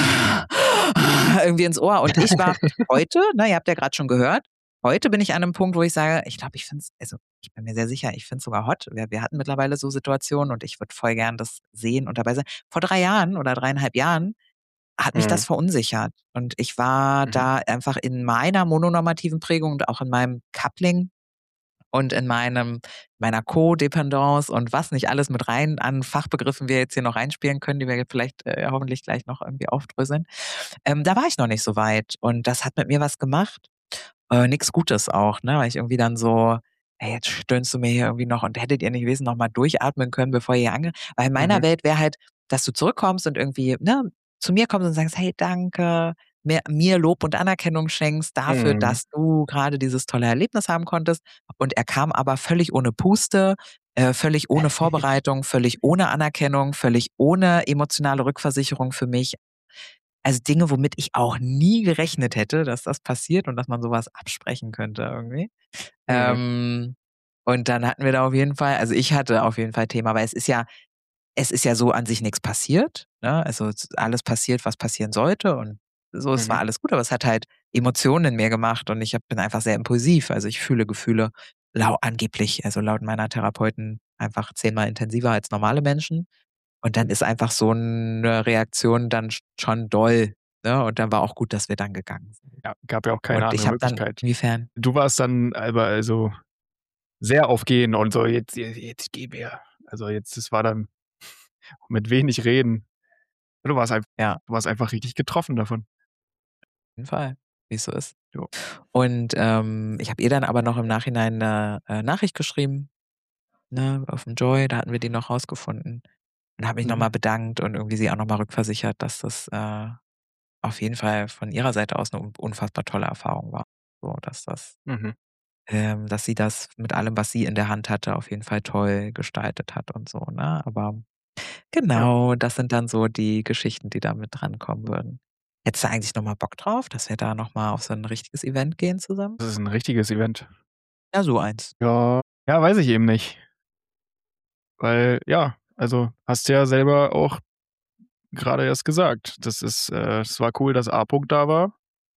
A: irgendwie ins Ohr und ich war heute, ne, ihr habt ja grad schon gehört, heute bin ich an 'nem Punkt, wo ich sage, ich glaube, ich finde es, also, ich bin mir sehr sicher, ich finde es sogar hot. Wir hatten mittlerweile so Situationen und ich würde voll gern das sehen und dabei sein. Vor 3 Jahren oder 3,5 Jahren hat mich das
B: Mhm.
A: verunsichert und ich war
B: Mhm.
A: da einfach in meiner mononormativen Prägung und auch in meinem Coupling und in meiner Co-Dependance und was nicht alles mit rein an Fachbegriffen wir jetzt hier noch reinspielen können, die wir jetzt vielleicht, hoffentlich gleich noch irgendwie aufdröseln. Da war ich noch nicht so weit und das hat mit mir was gemacht. Nix Gutes auch, ne, weil ich irgendwie dann so: „Ey, jetzt stöhnst du mir hier irgendwie noch und hättet ihr nicht wenigstens noch mal durchatmen können, bevor ihr hier weil in meiner
B: Mhm.
A: Welt wäre halt, dass du zurückkommst und irgendwie, ne, zu mir kommst und sagst: „Hey, danke“, mir Lob und Anerkennung schenkst dafür,
B: Mhm.
A: dass du grade dieses tolle Erlebnis haben konntest. Und er kam aber völlig ohne Puste, völlig ohne Vorbereitung, völlig ohne Anerkennung, völlig ohne emotionale Rückversicherung für mich. Also Dinge, womit ich auch nie gerechnet hätte, dass das passiert und dass man so was absprechen könnte irgendwie.
B: Mhm.
A: Ähm, und dann hatten wir da auf jeden Fall, also ich hatte auf jeden Fall Thema, weil es ist ja so an sich nix passiert, ne? Also, es ist alles passiert, was passieren sollte und so, es war
B: Mhm.
A: alles gut, aber es hat halt Emotionen in mir gemacht und bin einfach sehr impulsiv. Also, ich fühle Gefühle angeblich, also laut meiner Therapeuten einfach 10-mal intensiver als normale Menschen. Und dann ist einfach so 'ne Reaktion dann schon doll, ne? Und dann war auch gut, dass wir dann gegangen sind.
B: Ja, gab ja auch keine
A: Und
B: andere
A: ich habe dann
B: Möglichkeit.
A: inwiefern?
B: Du warst dann aber also sehr auf Gehen und so: „Jetzt gib her.“ Also, jetzt das war dann mit wenig Reden. Du warst einf
A: Ja,
B: du warst einfach richtig getroffen davon.
A: auf jeden Fall, wie's so ist.
B: Jo.
A: Und, ich habe ihr dann aber noch im Nachhinein 'ne, Nachricht geschrieben, ne, aufm Joy, da hatten wir die noch rausgefunden und habe mich noch
B: Mhm.
A: mal bedankt und irgendwie sie auch noch mal rückversichert, dass das, auf jeden Fall von ihrer Seite aus 'ne unfassbar tolle Erfahrung war. So,
B: Mhm.
A: dass sie das mit allem, was sie in der Hand hatte, auf jeden Fall toll gestaltet hat und so, ne? Aber
B: Ja,
A: genau, das sind dann so die Geschichten, die da mit drankommen würden. Hättest du eigentlich noch mal Bock drauf, dass wir da noch mal auf so 'n richtiges Event gehen zusammen?
B: das ist 'n richtiges Event.
A: Ja, so eins.
B: Ja. Ja, weiß ich eben nicht, weil ja, also, hast du ja selber auch grade erst gesagt. Es war cool, dass A. da war.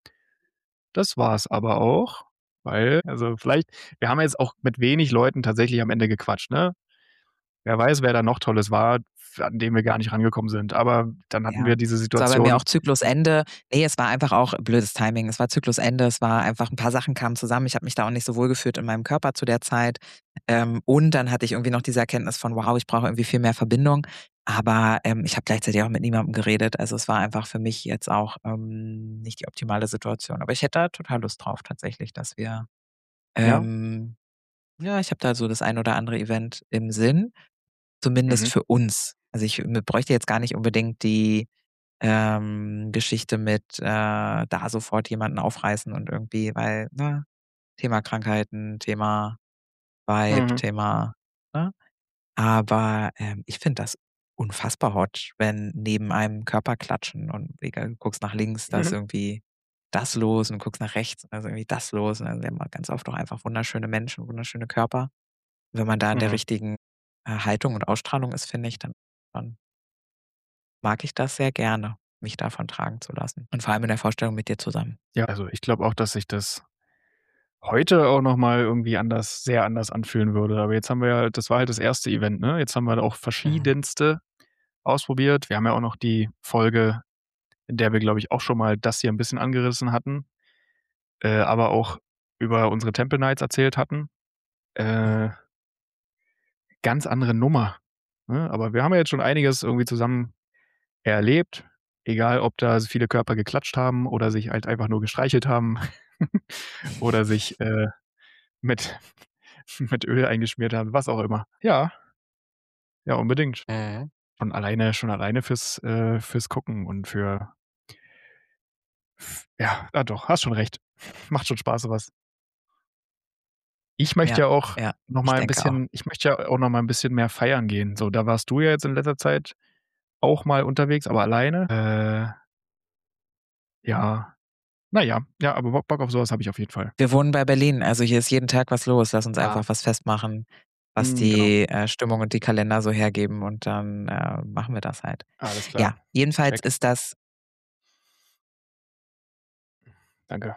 B: Das war's aber auch, weil also, vielleicht wir haben jetzt auch mit wenig Leuten tatsächlich am Ende gequatscht, ne? wer weiß, wer da noch Tolles war, an dem wir gar nicht rangekommen sind. Aber dann hatten
A: Ja.
B: wir diese
A: Es war bei mir
B: Situation.
A: auch Zyklusende. Ne, es war einfach auch blödes Timing. Es war Zyklusende, es war einfach 'n paar Sachen kamen zusammen. Ich habe mich da auch nicht so wohl gefühlt in meinem Körper zu der Zeit. Und dann hatte ich irgendwie noch diese Erkenntnis von: „Wow, ich brauche irgendwie viel mehr Verbindung." Aber, ich habe gleichzeitig auch mit niemandem geredet. Also, es war einfach für mich jetzt auch, nicht die optimale Situation. Aber ich hätte da total Lust drauf tatsächlich, dass wir,
B: Ja?
A: ähm ja, ich habe da so das ein oder andere Event im Sinn, zumindest
B: Mhm.
A: für uns. Also, ich bräuchte jetzt gar nicht unbedingt die Geschichte mit, da sofort jemanden aufreißen und irgendwie, weil, ne, Thema Krankheiten, Thema Vibe,
B: Mhm.
A: Thema, ne? Aber, ich finde das unfassbar hot, wenn neben einem Körper klatschen und egal, du guckst nach links, da ist
B: Mhm.
A: irgendwie das los und du guckst nach rechts, da ist irgendwie das los. Und wir haben halt ganz oft auch einfach wunderschöne Menschen, wunderschöne Körper. Wenn man da in der
B: Mhm.
A: richtigen, Haltung und Ausstrahlung ist, finde ich, dann mag ich das sehr gerne, mich davon tragen zu lassen und vor allem in der Vorstellung mit dir zusammen.
B: Ja, also, ich glaube auch, dass sich das heute auch noch mal irgendwie sehr anders anfühlen würde. Aber jetzt haben wir ja das war halt das erste Event, ne? Jetzt haben wir da auch
A: Mhm.
B: verschiedenste ausprobiert. Wir haben ja auch noch die Folge, in der wir, glaube ich, auch schon mal das hier 'n bisschen angerissen hatten, aber auch über unsere Temple Nights erzählt hatten.
A: Mhm.
B: Äh, Ganz andere Nummer, ne? Aber wir haben ja jetzt schon einiges irgendwie zusammen erlebt, egal ob da so viele Körper geklatscht haben oder sich halt einfach nur gestreichelt haben oder sich, mit mit Öl eingeschmiert haben, was auch immer. Ja, ja, unbedingt.
A: Mhm.
B: Schon alleine fürs Gucken und für ja, doch, hast schon recht. Macht schon Spaß, so was. Ich möchte
A: Ja,
B: ja auch
A: ja,
B: noch
A: ich
B: mal 'n
A: denke auch.
B: bisschen ich möchte ja auch noch mal 'n bisschen mehr feiern gehen. So, da warst du ja jetzt in letzter Zeit auch mal unterwegs, aber alleine. Ja, na ja, ja, aber Bock auf so was habe ich auf jeden Fall.
A: Wir wohnen bei Berlin, also hier ist jeden Tag was los. Lass uns
B: Ah,
A: einfach was festmachen, was
B: genau.
A: die, Stimmung und die Kalender so hergeben und dann, machen wir das halt.
B: Alles
A: Ja,
B: klar.
A: jedenfalls
B: Check.
A: ist das
B: Danke.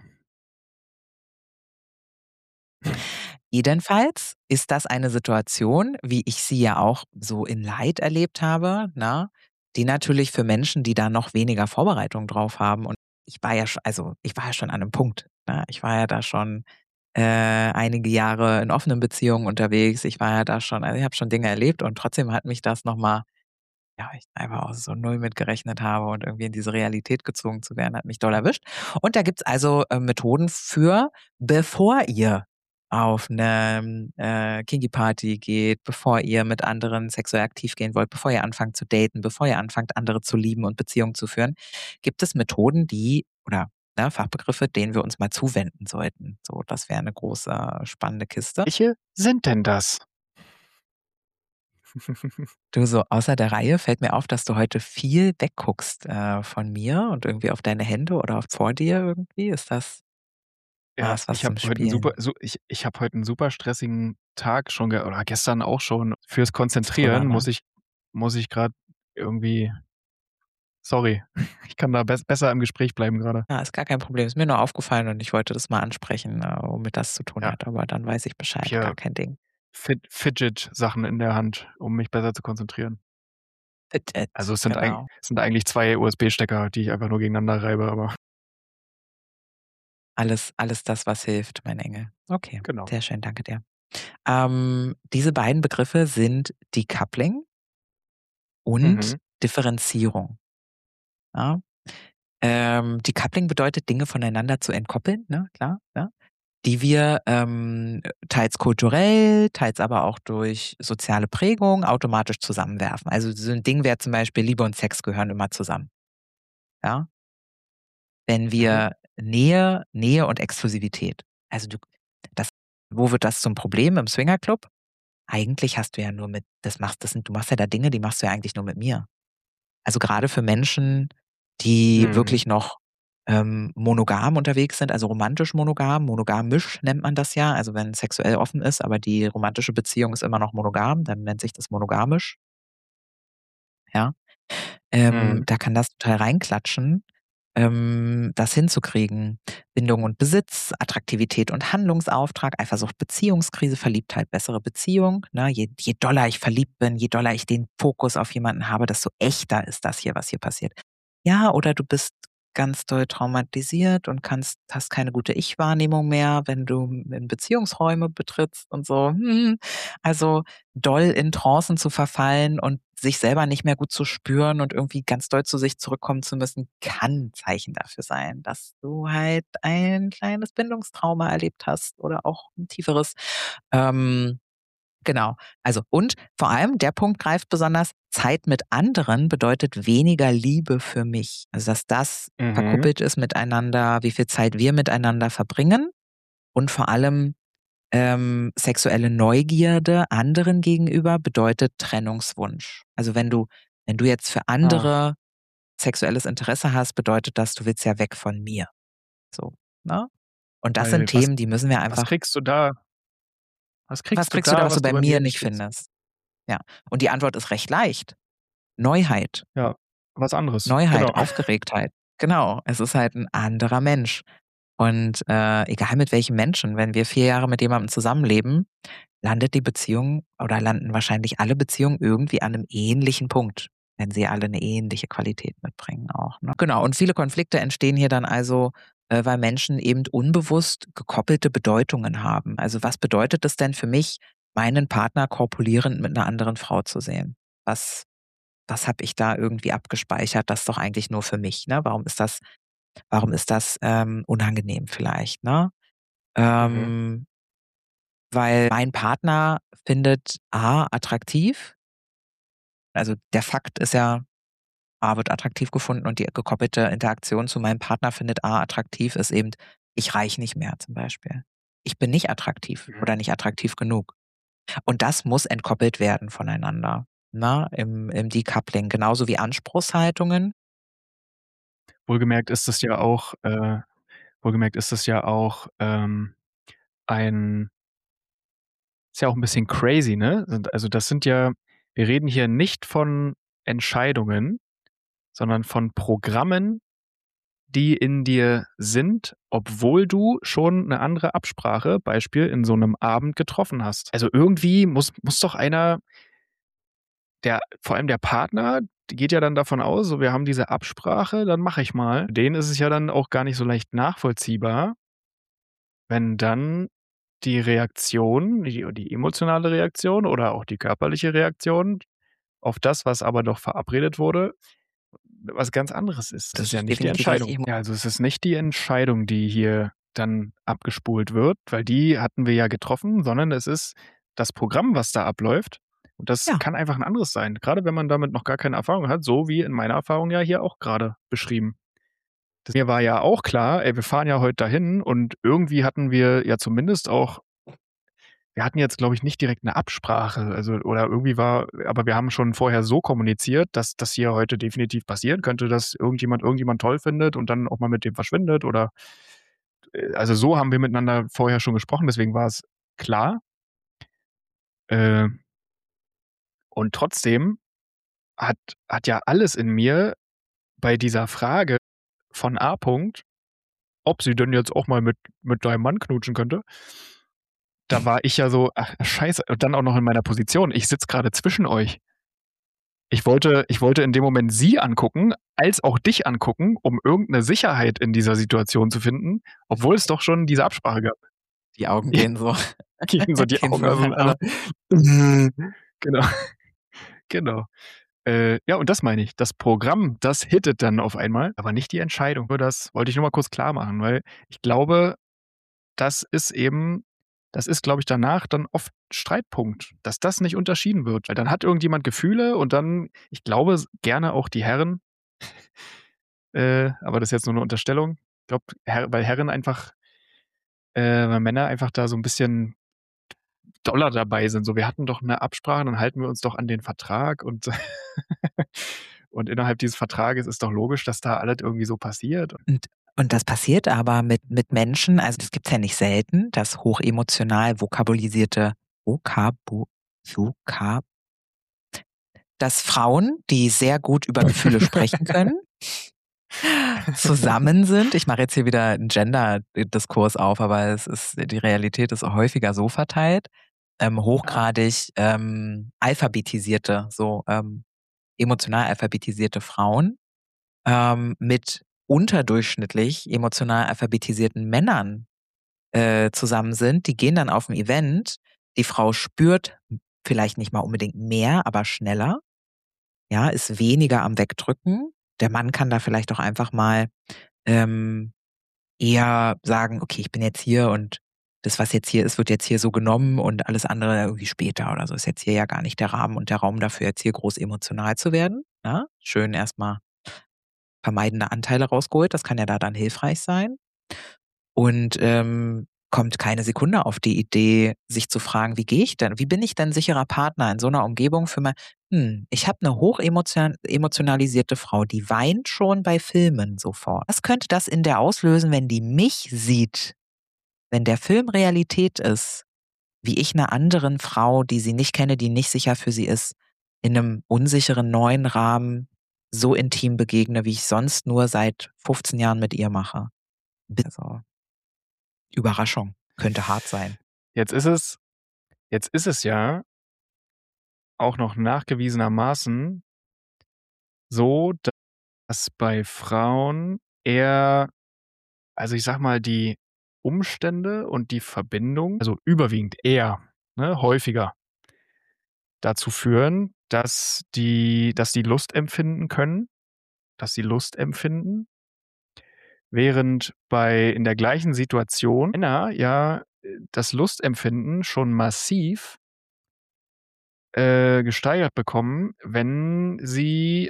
A: jedenfalls ist das eine Situation, wie ich sie ja auch so in Light erlebt habe, ne, die natürlich für Menschen, die da noch weniger Vorbereitung drauf haben und ich war ja schon an 'nem Punkt, ne? Ich war ja da schon, einige Jahre in offenen Beziehungen unterwegs. Ich war ja da schon also, ich habe schon Dinge erlebt und trotzdem hat mich das noch mal ja, ich einfach auch so null mit gerechnet habe und irgendwie in diese Realität gezogen zu werden, hat mich doll erwischt. Und da gibt's also, Methoden für, bevor ihr auf 'ne, Kinky-Party geht, bevor ihr mit anderen sexuell aktiv gehen wollt, bevor ihr anfangt zu daten, bevor ihr anfangt, andere zu lieben und Beziehungen zu führen, gibt es Methoden, die oder, ne, Fachbegriffe, denen wir uns mal zuwenden sollten. So, das wäre 'ne große, spannende Kiste.
B: Welche sind denn das?
A: Du, so außer der Reihe fällt mir auf, dass du heute viel wegguckst, von mir und irgendwie auf deine Hände oder vor dir irgendwie.
B: Ja,
A: Ist was
B: ich habe
A: zum
B: heute 'n super
A: Spielen,
B: so ich habe heute 'n super stressigen Tag schon oder gestern auch schon. Fürs
A: Thriller,
B: Konzentrieren
A: ne?
B: muss ich grad irgendwie sorry, ich kann da besser im Gespräch bleiben grade.
A: Ja, ist gar kein Problem. Ist mir nur aufgefallen und ich wollte das mal ansprechen, womit das zu tun
B: Ja,
A: hat, aber dann weiß ich
B: habe
A: Bescheid, gar
B: hier
A: kein Ding.
B: Fidget-Sachen in der Hand, um mich besser zu konzentrieren. Also,
A: Genau.
B: es sind eigentlich 2 USB-Stecker, die ich einfach nur gegeneinander reibe, aber
A: Alles das, was hilft, mein Engel. Okay,
B: genau.
A: sehr schön, danke dir. Diese beiden Begriffe sind Decoupling und
B: Mhm,
A: Differenzierung, ja? Decoupling bedeutet, Dinge voneinander zu entkoppeln, ne, klar, ne? Die wir, teils kulturell, teils aber auch durch soziale Prägung automatisch zusammenwerfen. Also, so 'n Ding wäre zum Beispiel Liebe und Sex gehören immer zusammen, ja? Wenn
B: mhm,
A: wir Nähe und Exklusivität. Also, das wo wird das zum Problem im Swingerclub? Eigentlich hast du ja nur mit du machst ja da Dinge, die machst du ja eigentlich nur mit mir. Also, gerade für Menschen, die
B: mhm,
A: wirklich noch, monogam unterwegs sind, also romantisch monogam, monogamisch nennt man das ja, also wenn sexuell offen ist, aber die romantische Beziehung ist immer noch monogam, dann nennt sich das monogamisch, ja?
B: mhm,
A: Da kann das total reinklatschen, das hinzukriegen. Bindung und Besitz, Attraktivität und Handlungsauftrag, Eifersucht, Beziehungskrise, Verliebtheit, bessere Beziehung. Ne? Je doller ich verliebt bin, je doller ich den Fokus auf jemanden habe, desto echter ist das hier, was hier passiert. Ja, oder du bist ganz doll traumatisiert und hast keine gute Ich-Wahrnehmung mehr, wenn du in Beziehungsräume betrittst und so. Also doll in Trancen zu verfallen und sich selber nicht mehr gut zu spüren und irgendwie ganz doll zu sich zurückkommen zu müssen, kann ein Zeichen dafür sein, dass du halt ein kleines Bindungstrauma erlebt hast oder auch ein tieferes. Ähm, genau. Also und vor allem der Punkt greift besonders, Zeit mit anderen bedeutet weniger Liebe für mich. Also, dass das
B: Mhm.
A: verkuppelt ist miteinander, wie viel Zeit wir miteinander verbringen und vor allem sexuelle Neugierde anderen gegenüber bedeutet Trennungswunsch. Also wenn du jetzt für
B: Ah,
A: andere sexuelles Interesse hast, bedeutet das, du willst ja weg von mir. So, ne? Und das sind
B: weil was
A: Themen, die müssen wir
B: was
A: einfach.
B: kriegst du da was
A: Was
B: kriegst du
A: kriegst du da,
B: da,
A: was du
B: was
A: bei
B: du bei
A: mir
B: mir nicht
A: nicht
B: kriegst?
A: findest? Ja. Und die Antwort ist recht leicht. Neuheit.
B: Ja, was anderes. Genau.
A: Neuheit, Aufgeregtheit. Genau. Es ist halt ein anderer Mensch. Und egal mit welchem Menschen, wenn wir 4 Jahre mit jemandem zusammenleben, landet die Beziehung oder landen wahrscheinlich alle Beziehungen irgendwie an einem ähnlichen Punkt, wenn sie alle eine ähnliche Qualität mitbringen auch, ne? Genau, und viele Konflikte entstehen hier dann also, weil Menschen eben unbewusst gekoppelte Bedeutungen haben. Also, was bedeutet es denn für mich, meinen Partner korpulierend mit einer anderen Frau zu sehen? Was was habe ich da irgendwie abgespeichert? Das ist doch eigentlich nur für mich, ne? Warum ist das unangenehm vielleicht, ne?
B: Mhm.
A: Ähm, weil mein Partner findet A attraktiv. Also, der Fakt ist ja, A wird attraktiv gefunden und die gekoppelte Interaktion zu meinem Partner findet A attraktiv ist eben, ich reiche nicht mehr zum Beispiel. Ich bin nicht attraktiv
B: Mhm.
A: oder nicht attraktiv genug. Und das muss entkoppelt werden voneinander, ne, im Decoupling, genauso wie Anspruchshaltungen.
B: Wohlgemerkt ist das ja auch wohlgemerkt ist das ja auch, ein ist ja auch 'n bisschen crazy, ne? Also, das sind ja wir reden hier nicht von Entscheidungen, sondern von Programmen, die in dir sind, obwohl du schon 'ne andere Absprache, Beispiel in so 'nem Abend getroffen hast. Also, irgendwie muss doch einer der vor allem der Partner geht ja dann davon aus, so: „Wir haben diese Absprache, dann mache ich mal.“ Für den ist es ja dann auch gar nicht so leicht nachvollziehbar, wenn dann die Reaktion, die emotionale Reaktion oder auch die körperliche Reaktion auf das, was aber doch verabredet wurde, was ganz anderes ist. Das
A: Das
B: ist ja
A: ist
B: nicht die
A: definitiv richtig.
B: Entscheidung. Ja, also es ist nicht die Entscheidung, die hier dann abgespult wird, weil die hatten wir ja getroffen, sondern es ist das Programm, was da abläuft. Und das
A: Ja,
B: kann einfach ein anderes sein, gerade wenn man damit noch gar keine Erfahrung hat, so wie in meiner Erfahrung ja hier auch gerade beschrieben. Mir war ja auch klar: „Ey, wir fahren ja heute dahin“ und irgendwie hatten wir ja zumindest auch wir hatten jetzt, glaube ich, nicht direkt 'ne Absprache, also oder irgendwie war aber wir haben schon vorher so kommuniziert, dass das hier heute definitiv passieren könnte, dass irgendjemand toll findet und dann auch mal mit dem verschwindet oder also so haben wir miteinander vorher schon gesprochen, deswegen war es klar. Äh, und trotzdem hat hat ja alles in mir bei dieser Frage von A. Punkt, ob sie denn jetzt auch mal mit deinem Mann knutschen könnte, da war ich ja so: „Ach, scheiße“ und dann auch noch in meiner Position. Ich sitze grade zwischen euch. Ich wollte in dem Moment sie angucken, als auch dich angucken, um irgend 'ne Sicherheit in dieser Situation zu finden, obwohl es doch schon diese Absprache gab.
A: die Augen gehen so
B: Gehen so die
A: gehen
B: Augen
A: so
B: auseinander.
A: auf.
B: Genau, genau. Ja, und das meine ich. Das Programm, das hittet dann auf einmal, aber nicht die Entscheidung. Nur das wollte ich nur mal kurz klarmachen, weil ich glaube, das ist eben das ist, glaube ich, danach dann oft Streitpunkt, dass das nicht unterschieden wird. Weil dann hat irgendjemand Gefühle und dann ich glaube gerne auch die Herren, aber das ist jetzt nur 'ne Unterstellung. Ich glaube, weil Herren einfach weil Männer einfach da so 'n bisschen doller dabei sind. So: „Wir hatten doch 'ne Absprache, dann halten wir uns doch an den Vertrag“ und und innerhalb dieses Vertrages ist doch logisch, dass da alles irgendwie so passiert.
A: Und das passiert aber mit Menschen, also das gibt's ja nicht selten, dass hochemotional vokabulisierte Vokabu Vokab dass Frauen, die sehr gut über Gefühle sprechen können, zusammen sind. Ich mache jetzt hier wieder einen Gender-Diskurs auf, aber die Realität ist häufiger so verteilt. Hochgradig alphabetisierte, emotional alphabetisierte Frauen mit unterdurchschnittlich emotional alphabetisierten Männern zusammen sind. Die gehen dann auf ein Event. Die Frau spürt vielleicht nicht mal unbedingt mehr, aber schneller. Ja, ist weniger am Wegdrücken. Der Mann kann da vielleicht auch einfach mal eher sagen, okay, ich bin jetzt hier und das, was jetzt hier ist, wird jetzt hier so genommen und alles andere irgendwie später oder so. Ist jetzt hier ja gar nicht der Rahmen und der Raum dafür, jetzt hier groß emotional zu werden. Ja? Schön erstmal vermeidende Anteile rausgeholt. Das kann ja da dann hilfreich sein. Und kommt keine Sekunde auf die Idee, sich zu fragen, wie bin ich denn sicherer Partner in so einer Umgebung für ich habe eine emotionalisierte Frau, die weint schon bei Filmen sofort. Was könnte das in der auslösen, wenn die mich sieht, wenn der Film Realität ist, wie ich einer anderen Frau, die sie nicht kenne, die nicht sicher für sie ist, in einem unsicheren neuen Rahmen so intim begegne, wie ich sonst nur seit 15 Jahren mit ihr mache. Also, Überraschung. Könnte hart sein.
B: Jetzt ist es ja auch noch nachgewiesenermaßen so, dass bei Frauen eher, also ich sag mal, die Umstände und die Verbindung, also überwiegend eher, ne, häufiger dazu führen, dass die Lust empfinden können, dass sie Lust empfinden, während in der gleichen Situation Männer ja das Lustempfinden schon massiv gesteigert bekommen, wenn sie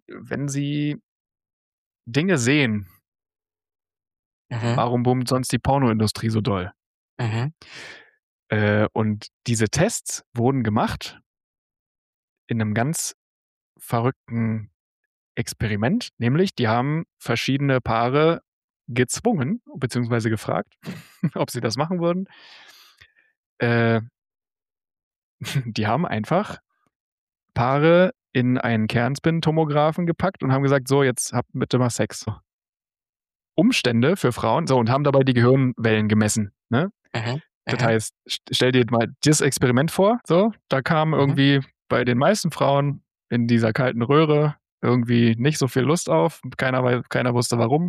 B: Dinge sehen.
A: Mhm.
B: Warum boomt sonst die Pornoindustrie so doll?
A: Mhm.
B: Und diese Tests wurden gemacht in einem ganz verrückten Experiment, nämlich die haben verschiedene Paare gezwungen beziehungsweise gefragt, ob sie das machen würden. Äh, Die haben einfach Paare in einen Kernspin-Tomographen gepackt und haben gesagt: „So, jetzt habt bitte mal Sex." So. Umstände für Frauen und haben dabei die Gehirnwellen gemessen, ne?
A: Mhm.
B: Das
A: Mhm.
B: heißt, stell dir mal das Experiment vor, so, da kam
A: Mhm.
B: irgendwie bei den meisten Frauen in dieser kalten Röhre irgendwie nicht so viel Lust auf. Keiner wusste warum.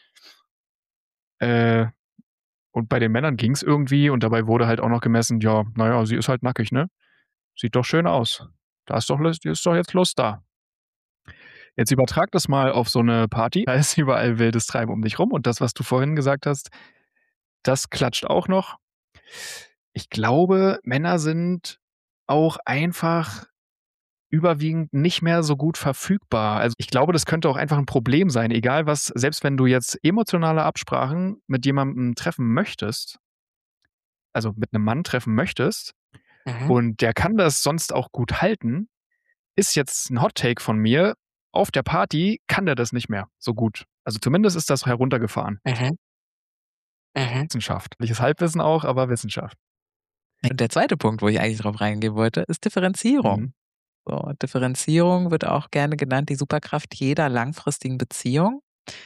B: Äh, und bei den Männern ging's irgendwie und dabei wurde halt auch noch gemessen, ja, na ja, sie ist halt nackig, ne? Sieht doch schön aus. Da ist doch jetzt Lust da. Jetzt übertrag das mal auf so 'ne Party. Da ist überall wildes Treiben um dich rum und das, was du vorhin gesagt hast, das klatscht auch noch. Ich glaube, Männer sind auch einfach überwiegend nicht mehr so gut verfügbar. Also, ich glaube, das könnte auch einfach 'n Problem sein, egal was, selbst wenn du jetzt emotionale Absprachen mit jemandem treffen möchtest, also mit 'nem Mann treffen möchtest
A: Mhm.
B: und der kann das sonst auch gut halten, ist jetzt 'n Hot Take von mir, auf der Party kann der das nicht mehr so gut. Also, zumindest ist das heruntergefahren.
A: Mhm. Mhm.
B: Wissenschaftliches Halbwissen auch, aber Wissenschaft.
A: Und der zweite Punkt, wo ich eigentlich drauf reingehen wollte, ist Differenzierung.
B: Mhm.
A: So, Differenzierung wird auch gerne genannt, die Superkraft jeder langfristigen Beziehung.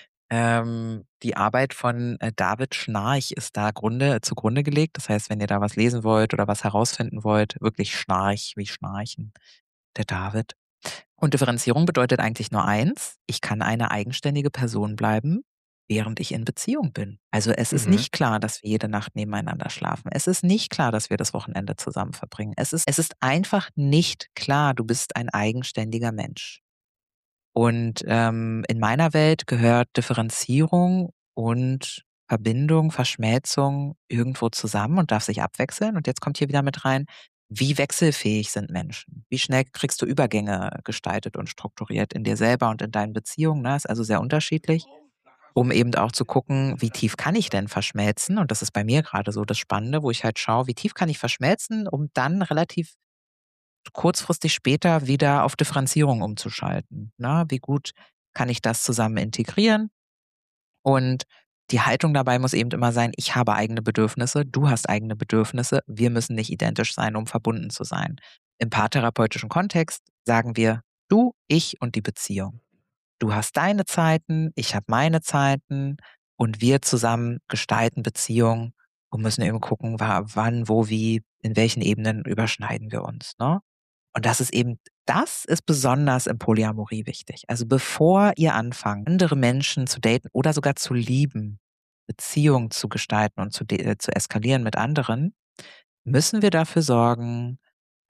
A: Die Arbeit von David Schnarch ist da zugrunde gelegt. Das heißt, wenn ihr da was lesen wollt oder was herausfinden wollt, wirklich Schnarch, wie Schnarchen, der David. Und Differenzierung bedeutet eigentlich nur eins: Ich kann eine eigenständige Person bleiben, während ich in Beziehung bin. Also es ist
B: Mhm.
A: nicht klar, dass wir jede Nacht nebeneinander schlafen. Es ist nicht klar, dass wir das Wochenende zusammen verbringen. Es ist einfach nicht klar, du bist ein eigenständiger Mensch. Und in meiner Welt gehört Differenzierung und Verbindung, Verschmelzung irgendwo zusammen und darf sich abwechseln. Und jetzt kommt hier wieder mit rein, wie wechselfähig sind Menschen? Wie schnell kriegst du Übergänge gestaltet und strukturiert in dir selber und in deinen Beziehungen? Ne? Ist also sehr unterschiedlich, um eben auch zu gucken, wie tief kann ich denn verschmelzen? Und das ist bei mir gerade so das Spannende, wo ich halt schaue, wie tief kann ich verschmelzen, um dann relativ kurzfristig später wieder auf Differenzierung umzuschalten. Ne? Wie gut kann ich das zusammen integrieren? Und die Haltung dabei muss eben immer sein, ich habe eigene Bedürfnisse, du hast eigene Bedürfnisse, wir müssen nicht identisch sein, um verbunden zu sein. Im paartherapeutischen Kontext sagen wir du, ich und die Beziehung. Du hast deine Zeiten, ich habe meine Zeiten und wir zusammen gestalten Beziehung und müssen eben gucken, wann, wo, wie, in welchen Ebenen überschneiden wir uns, ne? Und das ist besonders in Polyamorie wichtig. Also bevor ihr anfangt, andere Menschen zu daten oder sogar zu lieben, Beziehungen zu gestalten und zu eskalieren mit anderen, müssen wir dafür sorgen,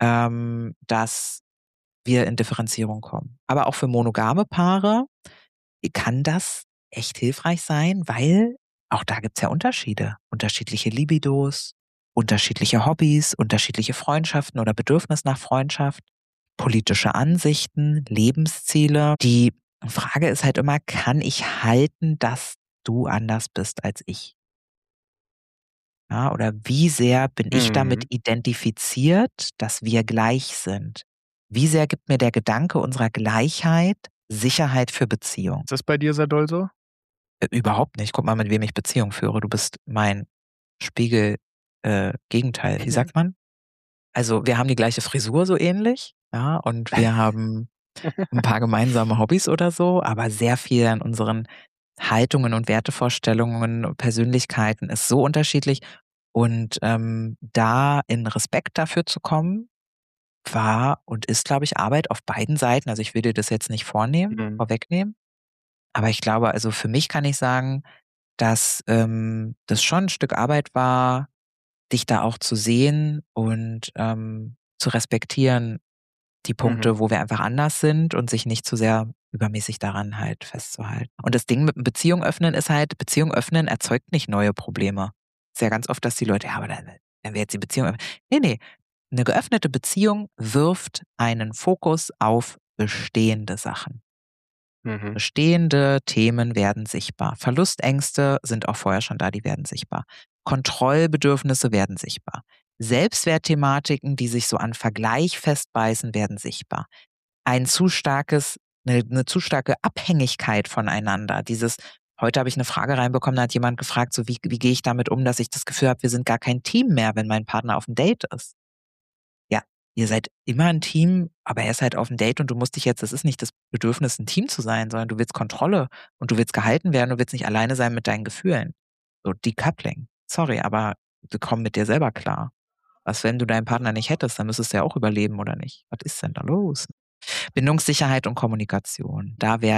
A: dass wir in Differenzierung kommen. Aber auch für monogame Paare kann das echt hilfreich sein, weil auch da gibt's ja Unterschiede. Unterschiedliche Libidos, unterschiedliche Hobbys, unterschiedliche Freundschaften oder Bedürfnis nach Freundschaft, politische Ansichten, Lebensziele. Die Frage ist halt immer, kann ich halten, dass du anders bist als ich? Ja, oder wie sehr bin ich damit
B: Mhm.
A: identifiziert, dass wir gleich sind? Wie sehr gibt mir der Gedanke unserer Gleichheit Sicherheit für Beziehung?
B: Ist das bei dir sehr doll so?
A: Überhaupt nicht. Guck mal, mit wem ich Beziehung führe. Du bist mein Spiegel Gegenteil. Wie sagt man? Also, wir haben die gleiche Frisur so ähnlich, ja, und wir haben ein paar gemeinsame Hobbys oder so, aber sehr viel an unseren Haltungen und Wertevorstellungen und Persönlichkeiten ist so unterschiedlich. Und, da in Respekt dafür zu kommen, war und ist, glaube ich, Arbeit auf beiden Seiten. Also, ich will dir das jetzt nicht
B: Mhm.
A: vorwegnehmen, aber ich glaube, also, für mich kann ich sagen, dass, das schon ein Stück Arbeit war, dich da auch zu sehen und, zu respektieren, die
B: Mhm.
A: Punkte, wo wir einfach anders sind und sich nicht zu sehr übermäßig daran halt festzuhalten. Und das Ding mit 'nem Beziehung öffnen ist halt, Beziehung öffnen erzeugt nicht neue Probleme. Ist ja ganz oft, dass die Leute: „Ja, aber dann wenn wir jetzt die Beziehung öffnen“, ne, 'ne geöffnete Beziehung wirft einen Fokus auf bestehende Sachen.
B: Mhm.
A: Bestehende Themen werden sichtbar. Verlustängste sind auch vorher schon da, die werden sichtbar. Kontrollbedürfnisse werden sichtbar. Selbstwertthematiken, die sich so an Vergleich festbeißen, werden sichtbar. Ein zu starkes 'Ne zu starke Abhängigkeit voneinander. Heute habe ich eine Frage reinbekommen, da hat jemand gefragt, so: „Wie gehe ich damit um, dass ich das Gefühl habe, wir sind gar kein Team mehr, wenn mein Partner auf auf'm Date ist?“ Ja, ihr seid immer ein Team, aber er ist halt auf auf'm Date und du musst dich jetzt das ist nicht das Bedürfnis, ein Team zu sein, sondern du willst Kontrolle und du willst gehalten werden, du willst nicht alleine sein mit deinen Gefühlen. So Decoupling. Sorry, aber komm mit dir selber klar. Was, wenn du deinen Partner nicht hättest, dann müsstest du ja auch überleben, oder nicht? Was ist denn da los? Bindungssicherheit und Kommunikation.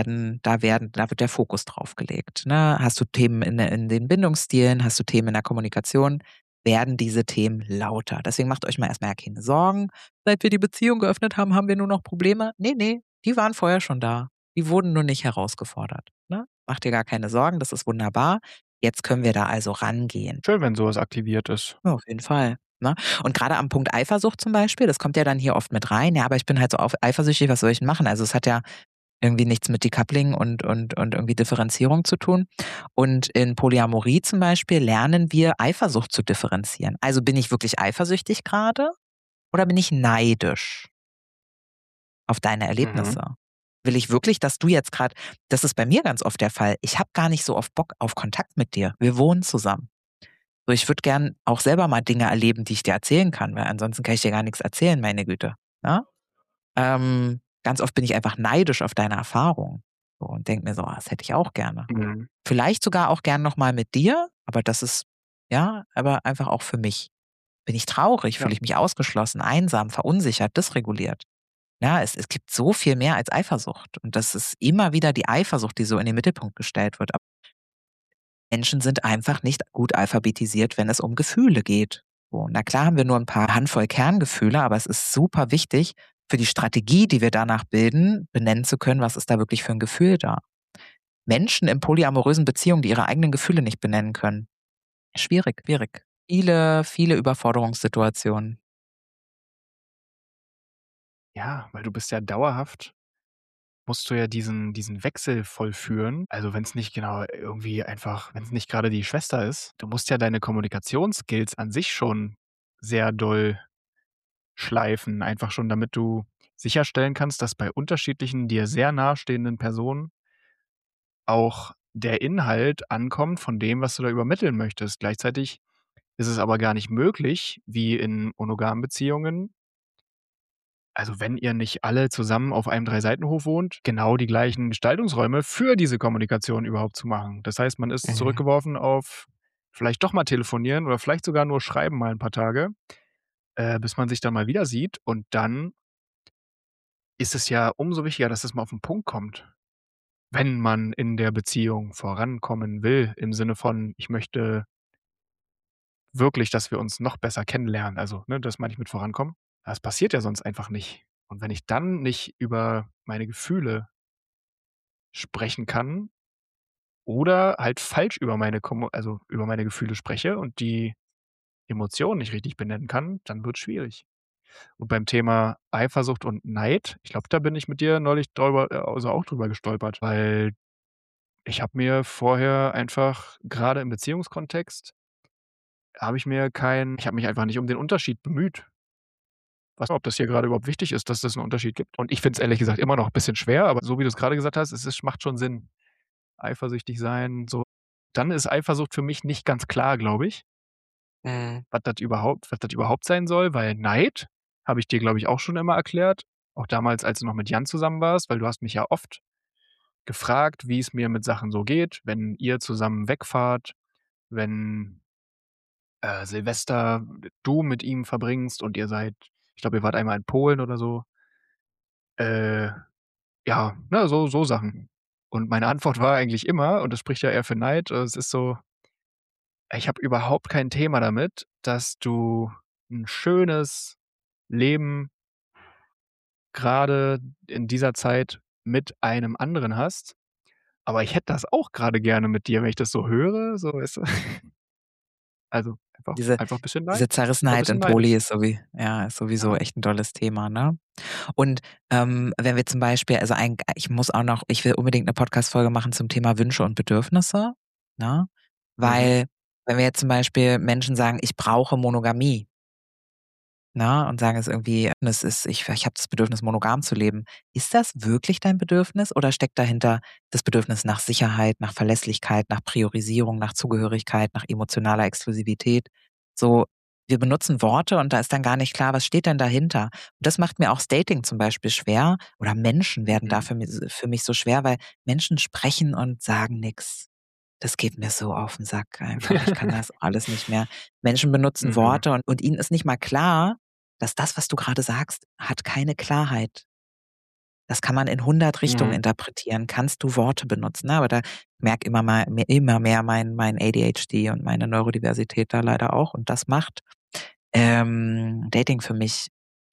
A: Da wird der Fokus drauf gelegt, ne? Hast du Themen in den Bindungsstilen, hast du Themen in der Kommunikation, werden diese Themen lauter. Deswegen macht euch mal erst mal ja keine Sorgen. Seit wir die Beziehung geöffnet haben, haben wir nur noch Probleme. Ne, ne, die waren vorher schon da. Die wurden nur nicht herausgefordert, ne? Mach dir gar keine Sorgen, das ist wunderbar. Jetzt können wir da also rangehen.
B: Schön, wenn sowas aktiviert ist.
A: Ja, auf jeden Fall, ne? Und grade am Punkt Eifersucht zum Beispiel, das kommt ja dann hier oft mit rein: „Ja, aber ich bin halt so eifersüchtig, was soll ich 'n machen?“ Also, es hat ja irgendwie nichts mit Decoupling und irgendwie Differenzierung zu tun. Und in Polyamorie zum Beispiel lernen wir, Eifersucht zu differenzieren. Also, bin ich wirklich eifersüchtig grade oder bin ich neidisch auf deine
B: Mhm.
A: Erlebnisse? Will ich wirklich, dass du jetzt grad das ist bei mir ganz oft der Fall. Ich habe gar nicht so oft Bock auf Kontakt mit dir. Wir wohnen zusammen. So, ich würde gern auch selber mal Dinge erleben, die ich dir erzählen kann, weil ansonsten kann ich dir gar nix erzählen, meine Güte, ne? Ganz oft bin ich einfach neidisch auf deine Erfahrungen so und denke mir so: „Ah, das hätte ich auch gerne.“
B: Mhm.
A: Vielleicht sogar auch gern noch mal mit dir, aber das ist ja, aber einfach auch für mich. Bin ich traurig,
B: Ja.
A: fühle ich mich ausgeschlossen, einsam, verunsichert, dysreguliert. Ja, es gibt so viel mehr als Eifersucht und das ist immer wieder die Eifersucht, die so in den Mittelpunkt gestellt wird. Menschen sind einfach nicht gut alphabetisiert, wenn es um Gefühle geht. So, na klar haben wir nur ein paar Handvoll Kerngefühle, aber es ist super wichtig für die Strategie, die wir danach bilden, benennen zu können, was ist da wirklich für ein Gefühl da. Menschen in polyamorösen Beziehungen, die ihre eigenen Gefühle nicht benennen können. Schwierig, schwierig. Viele Überforderungssituationen.
B: Ja, weil du bist ja dauerhaft musst du ja diesen Wechsel vollführen. Also, wenn es nicht genau irgendwie einfach wenn es nicht gerade die Schwester ist. Du musst ja deine Kommunikationsskills an sich schon sehr doll schleifen, einfach schon, damit du sicherstellen kannst, dass bei unterschiedlichen, dir sehr nahestehenden Personen auch der Inhalt ankommt von dem, was du da übermitteln möchtest. Gleichzeitig ist es aber gar nicht möglich, wie in monogamen Beziehungen, also wenn ihr nicht alle zusammen auf einem 3-Seitenhof wohnt, genau die gleichen Gestaltungsräume für diese Kommunikation überhaupt zu machen. Das heißt, man ist
A: Mhm.
B: zurückgeworfen auf vielleicht doch mal telefonieren oder vielleicht sogar nur schreiben mal 'n paar Tage, bis man sich dann mal wieder sieht. Und dann ist es ja umso wichtiger, dass es mal auf 'n Punkt kommt, wenn man in der Beziehung vorankommen will, im Sinne von: „Ich möchte wirklich, dass wir uns noch besser kennenlernen." Also, ne, das meine ich mit vorankommen. Das passiert ja sonst einfach nicht. Und wenn ich dann nicht über meine Gefühle sprechen kann oder halt falsch über über meine Gefühle spreche und die Emotionen nicht richtig benennen kann, dann wird's schwierig. Und beim Thema Eifersucht und Neid, ich glaube, da bin ich mit dir neulich auch drüber gestolpert, weil ich habe mir vorher einfach grade im Beziehungskontext ich habe mich einfach nicht um den Unterschied bemüht. Weiß nicht, ob das hier grade überhaupt wichtig ist, dass es 'n Unterschied gibt. Und ich finde es ehrlich gesagt immer noch bisschen schwer, aber so wie du's grade gesagt hast, macht schon Sinn. Eifersüchtig sein, so. Dann ist Eifersucht für mich nicht ganz klar, glaube ich,
A: Mhm.
B: was das überhaupt sein soll, weil Neid habe ich dir, glaube ich, auch schon immer erklärt, auch damals, als du noch mit Jan zusammen warst, weil du hast mich ja oft gefragt, wie es mir mit Sachen so geht, wenn ihr zusammen wegfahrt, wenn, Silvester du mit ihm verbringst und ich glaube, ihr wart einmal in Polen oder so. Äh, ja, ne, so Sachen. Und meine Antwort war eigentlich immer, und das spricht ja eher für Neid, es ist so: „Ich habe überhaupt kein Thema damit, dass du 'n schönes Leben grade in dieser Zeit mit einem anderen hast, aber ich hätte das auch grade gerne mit dir, wenn ich das so höre", so, weißt du? Also,
A: Diese
B: einfach
A: diese
B: einfach
A: Zerrissenheit
B: bisschen
A: in Poli
B: neidisch.
A: ist sowieso
B: Ja.
A: echt 'n dolles Thema, ne? Und, wenn wir zum Beispiel ich will unbedingt 'ne Podcast-Folge machen zum Thema Wünsche und Bedürfnisse, ne?
B: Mhm.
A: Weil, wenn wir jetzt zum Beispiel Menschen sagen: „Ich brauche Monogamie", ne, und sagen es irgendwie, ich habe das Bedürfnis, monogam zu leben. Ist das wirklich dein Bedürfnis oder steckt dahinter das Bedürfnis nach Sicherheit, nach Verlässlichkeit, nach Priorisierung, nach Zugehörigkeit, nach emotionaler Exklusivität? So, wir benutzen Worte und da ist dann gar nicht klar, was steht denn dahinter? Und das macht mir auch das Dating zum Beispiel schwer oder Menschen werden da
B: Mhm.
A: für mich so schwer, weil Menschen sprechen und sagen nix. Das geht mir so auf 'n Sack einfach. Ich kann das alles nicht mehr. Menschen benutzen
B: Mhm.
A: Worte und ihnen ist nicht mal klar, dass das, was du grade sagst, hat keine Klarheit. Das kann man in 100 Richtungen
B: Mhm.
A: interpretieren, kannst du Worte benutzen, ne? Aber da merke immer mehr mein ADHD und meine Neurodiversität da leider auch und das macht, Dating für mich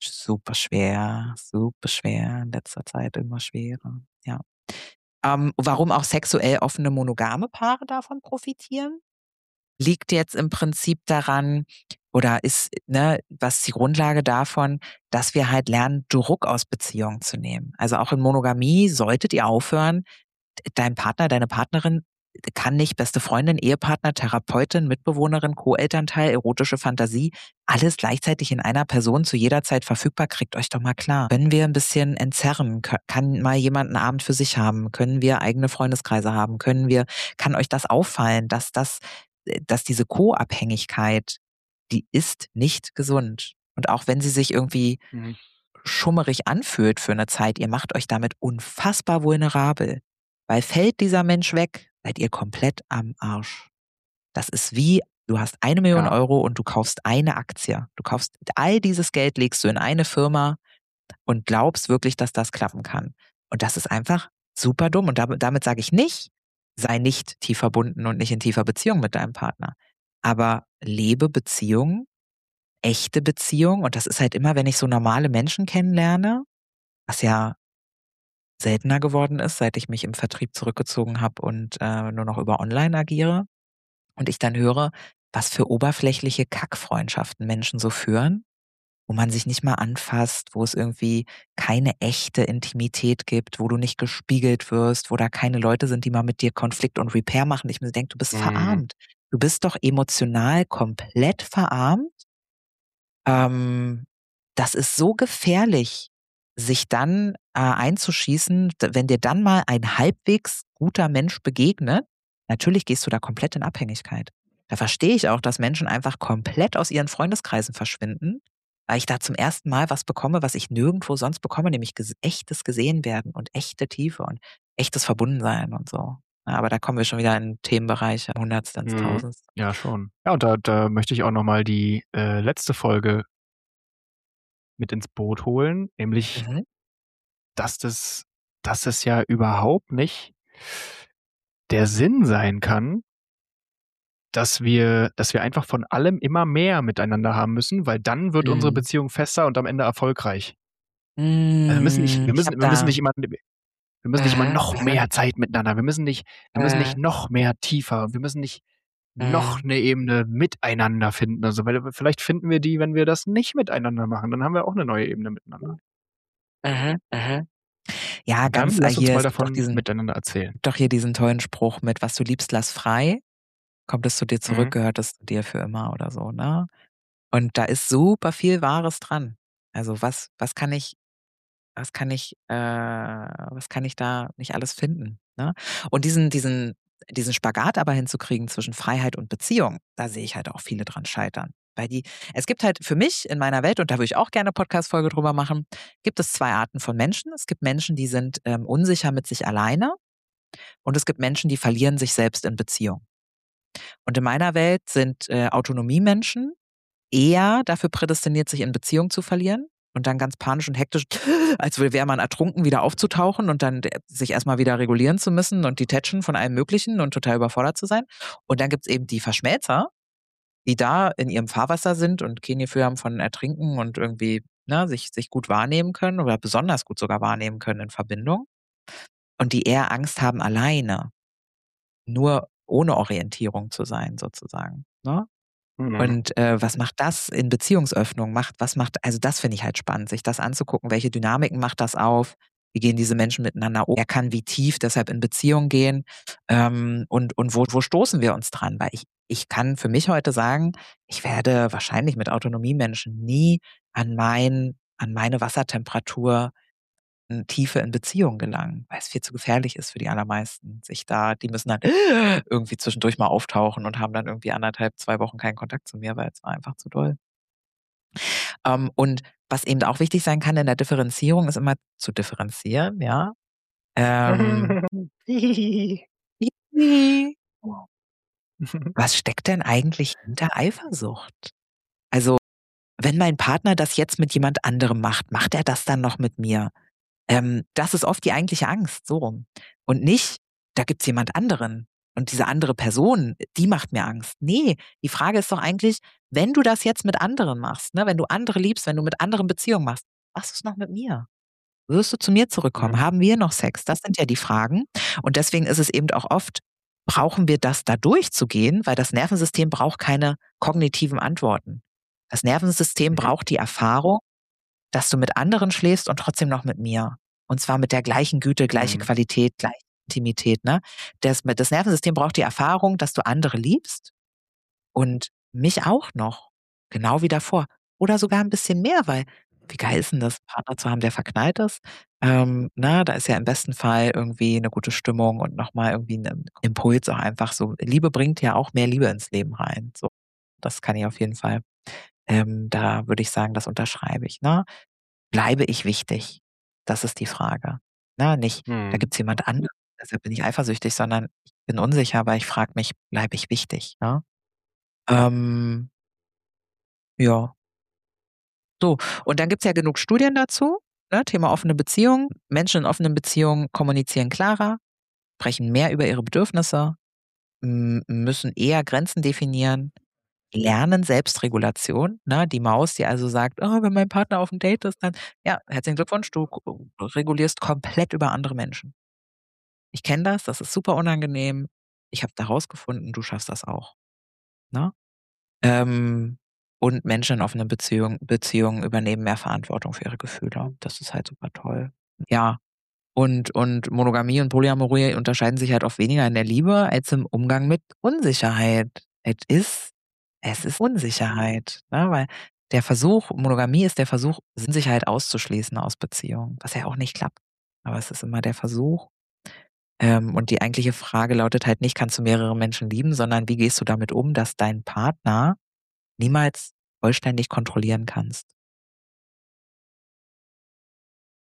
A: super schwer, in letzter Zeit immer schwerer, ja. Warum auch sexuell offene monogame Paare davon profitieren? Liegt jetzt im Prinzip daran oder ist, ne, was die Grundlage davon, dass wir halt lernen, Druck aus Beziehungen zu nehmen. Also, auch in Monogamie solltet ihr aufhören, dein Partner, deine Partnerin kann nicht beste Freundin, Ehepartner, Therapeutin, Mitbewohnerin, Co-Elternteil, erotische Fantasie, alles gleichzeitig in einer Person zu jeder Zeit verfügbar. Kriegt euch doch mal klar. Können wir ein bisschen entzerren? Kann mal jemand 'n Abend für sich haben? Können wir eigene Freundeskreise haben? Kann euch das auffallen, dass diese Co-Abhängigkeit, die ist nicht gesund. Und auch wenn sie sich irgendwie
B: Mhm.
A: schummerig anfühlt für 'ne Zeit, ihr macht euch damit unfassbar vulnerabel. Weil fällt dieser Mensch weg, seid ihr komplett am Arsch. Das ist wie, du hast 1.000.000
B: Ja.
A: Euro und du kaufst eine Aktie. Du kaufst all dieses Geld legst du in eine Firma und glaubst wirklich, dass das klappen kann. Und das ist einfach super dumm. Und damit sage ich nicht, sei nicht tief verbunden und nicht in tiefer Beziehung mit deinem Partner. Aber lebe Beziehungen, echte Beziehungen. Und das ist halt immer, wenn ich so normale Menschen kennenlerne, was ja seltener geworden ist, seit ich mich im Vertrieb zurückgezogen habe und, nur noch über online agiere. Und ich dann höre, was für oberflächliche Kackfreundschaften Menschen so führen, wo man sich nicht mal anfasst, wo es irgendwie keine echte Intimität gibt, wo du nicht gespiegelt wirst, wo da keine Leute sind, die mal mit dir Konflikt und Repair machen. Ich mir denke: „Du bist
B: Mhm.
A: verarmt. Du bist doch emotional komplett verarmt." Ähm, Das ist so gefährlich, sich dann, einzuschießen, wenn dir dann mal ein halbwegs guter Mensch begegnet. Natürlich gehst du da komplett in Abhängigkeit. Da verstehe ich auch, dass Menschen einfach komplett aus ihren Freundeskreisen verschwinden, weil ich da zum ersten Mal was bekomme, was ich nirgendwo sonst bekomme, nämlich echtes Gesehenwerden und echte Tiefe und echtes Verbundensein und so. Ja, aber da kommen wir schon wieder in Themenbereiche Hundertste ins Tausendste.
B: Ja, schon. Ja, und da möchte ich auch noch mal die letzte Folge mit ins Boot holen, nämlich,
A: Mhm.
B: dass das ja überhaupt nicht der Sinn sein kann, dass wir einfach von allem immer mehr miteinander haben müssen, weil dann wird unsere
A: Mhm.
B: Beziehung fester und am Ende erfolgreich. Also,
A: Ich habe
B: wir müssen
A: da
B: nicht immer noch
A: mhm.
B: mehr Zeit miteinander. Wir müssen nicht noch mehr tiefer. Wir müssen nicht noch
A: Mhm.
B: 'ne Ebene miteinander finden. Also, weil vielleicht finden wir die, wenn wir das nicht miteinander machen. Dann haben wir auch 'ne neue Ebene miteinander.
A: Mhm. Ja,
B: Und dann
A: ganz
B: lass uns
A: hier,
B: mal
A: es gibt
B: davon miteinander erzählen.
A: doch hier diesen tollen Spruch mit: „Was du liebst, lass frei. Kommt es zu dir zurück,
B: Mhm.
A: gehört es dir für immer“, oder so, ne? Und da ist super viel Wahres dran. Also, was kann ich da nicht alles finden, ne? Und diesen Spagat aber hinzukriegen zwischen Freiheit und Beziehung, da sehe ich halt auch viele dran scheitern. Weil es gibt halt für mich in meiner Welt, und da würde ich auch gerne 'ne Podcast-Folge drüber machen, gibt es 2 Arten von Menschen. Es gibt Menschen, die sind, unsicher mit sich alleine, und es gibt Menschen, die verlieren sich selbst in Beziehung. Und in meiner Welt sind, Autonomiemenschen eher dafür prädestiniert, sich in Beziehung zu verlieren und dann ganz panisch und hektisch, als wäre man ertrunken, wieder aufzutauchen und dann sich erst mal wieder regulieren zu müssen und detatchen von allem Möglichen und total überfordert zu sein. Und dann gibt's eben die Verschmelzer, die da in ihrem Fahrwasser sind und kein Gefühl haben von Ertrinken und irgendwie, ne, sich gut wahrnehmen können oder besonders gut sogar wahrnehmen können in Verbindung und die eher Angst haben, alleine, nur ohne Orientierung zu sein sozusagen, ne?
B: Mhm.
A: Und, was macht das in Beziehungsöffnung? Also, das finde ich halt spannend, sich das anzugucken. Welche Dynamiken macht das auf? Wie gehen diese Menschen miteinander um? Wer kann wie tief deshalb in Beziehung gehen? Und wo stoßen wir uns dran? Weil ich kann für mich heute sagen, ich werde wahrscheinlich mit Autonomiemenschen nie an meine Wassertemperatur Tiefe in Beziehung gelangen, weil es viel zu gefährlich ist für die allermeisten. Die müssen dann irgendwie zwischendurch mal auftauchen und haben dann irgendwie 1,5, 2 Wochen keinen Kontakt zu mir, weil es war einfach zu doll. Und was eben auch wichtig sein kann in der Differenzierung, ist immer zu differenzieren, ja. Ähm, was steckt denn eigentlich hinter Eifersucht? Also, wenn mein Partner das jetzt mit jemand anderem macht, macht er das dann noch mit mir? Das ist oft die eigentliche Angst, so rum. Und nicht, da gibt's jemand anderen und diese andere Person, die macht mir Angst. Ne, die Frage ist doch eigentlich, wenn du das jetzt mit anderen machst, ne, wenn du andere liebst, wenn du mit anderen Beziehungen machst, machst du's noch mit mir? Wirst du zu mir zurückkommen?
B: Mhm.
A: Haben wir noch Sex? Das sind ja die Fragen. Und deswegen ist es eben auch oft, brauchen wir das, da durchzugehen, weil das Nervensystem braucht keine kognitiven Antworten. Das Nervensystem
B: Mhm.
A: braucht die Erfahrung, dass du mit anderen schläfst und trotzdem noch mit mir. Und zwar mit der gleichen Güte, gleiche
B: Mhm.
A: Qualität, gleiche Intimität, ne? Das Nervensystem braucht die Erfahrung, dass du andere liebst und mich auch noch, genau wie davor. Oder sogar 'n bisschen mehr, weil wie geil ist 'n das, 'n Partner zu haben, der verknallt ist? Ne, da ist ja im besten Fall irgendwie 'ne gute Stimmung und noch mal irgendwie 'nen Impuls auch einfach so. Liebe bringt ja auch mehr Liebe ins Leben rein, so. Das kann ich auf jeden Fall da würde ich sagen, das unterschreibe ich, ne? Bleibe ich wichtig? Das ist die Frage. Ne, nicht, da
B: Mhm.
A: gibt's jemand anderen, deshalb bin ich eifersüchtig, sondern ich bin unsicher, aber ich frage mich: „Bleibe ich wichtig?“, ne? Ähm, ja, so. Und dann gibt's ja genug Studien dazu, ne, Thema offene Beziehungen. Menschen in offenen Beziehungen kommunizieren klarer, sprechen mehr über ihre Bedürfnisse, müssen eher Grenzen definieren, lernen Selbstregulation, ne? Die Maus, die also sagt: „Oh, wenn mein Partner auf'm Date ist, dann“ ja, herzlichen Glückwunsch, du regulierst komplett über andere Menschen. Ich kenne das, das ist super unangenehm. Ich habe da rausgefunden, du schaffst das auch, ne? Und Menschen in offenen Beziehungen übernehmen mehr Verantwortung für ihre Gefühle. Das ist halt super toll. Ja, und Monogamie und Polyamorie unterscheiden sich halt oft weniger in der Liebe als im Umgang mit Unsicherheit. Es ist Unsicherheit, ne, weil Monogamie ist der Versuch, Unsicherheit auszuschließen aus Beziehungen, was ja auch nicht klappt. Aber es ist immer der Versuch. Und die eigentliche Frage lautet halt nicht: „Kannst du mehrere Menschen lieben“, sondern: „Wie gehst du damit um, dass deinen Partner niemals vollständig kontrollieren kannst?“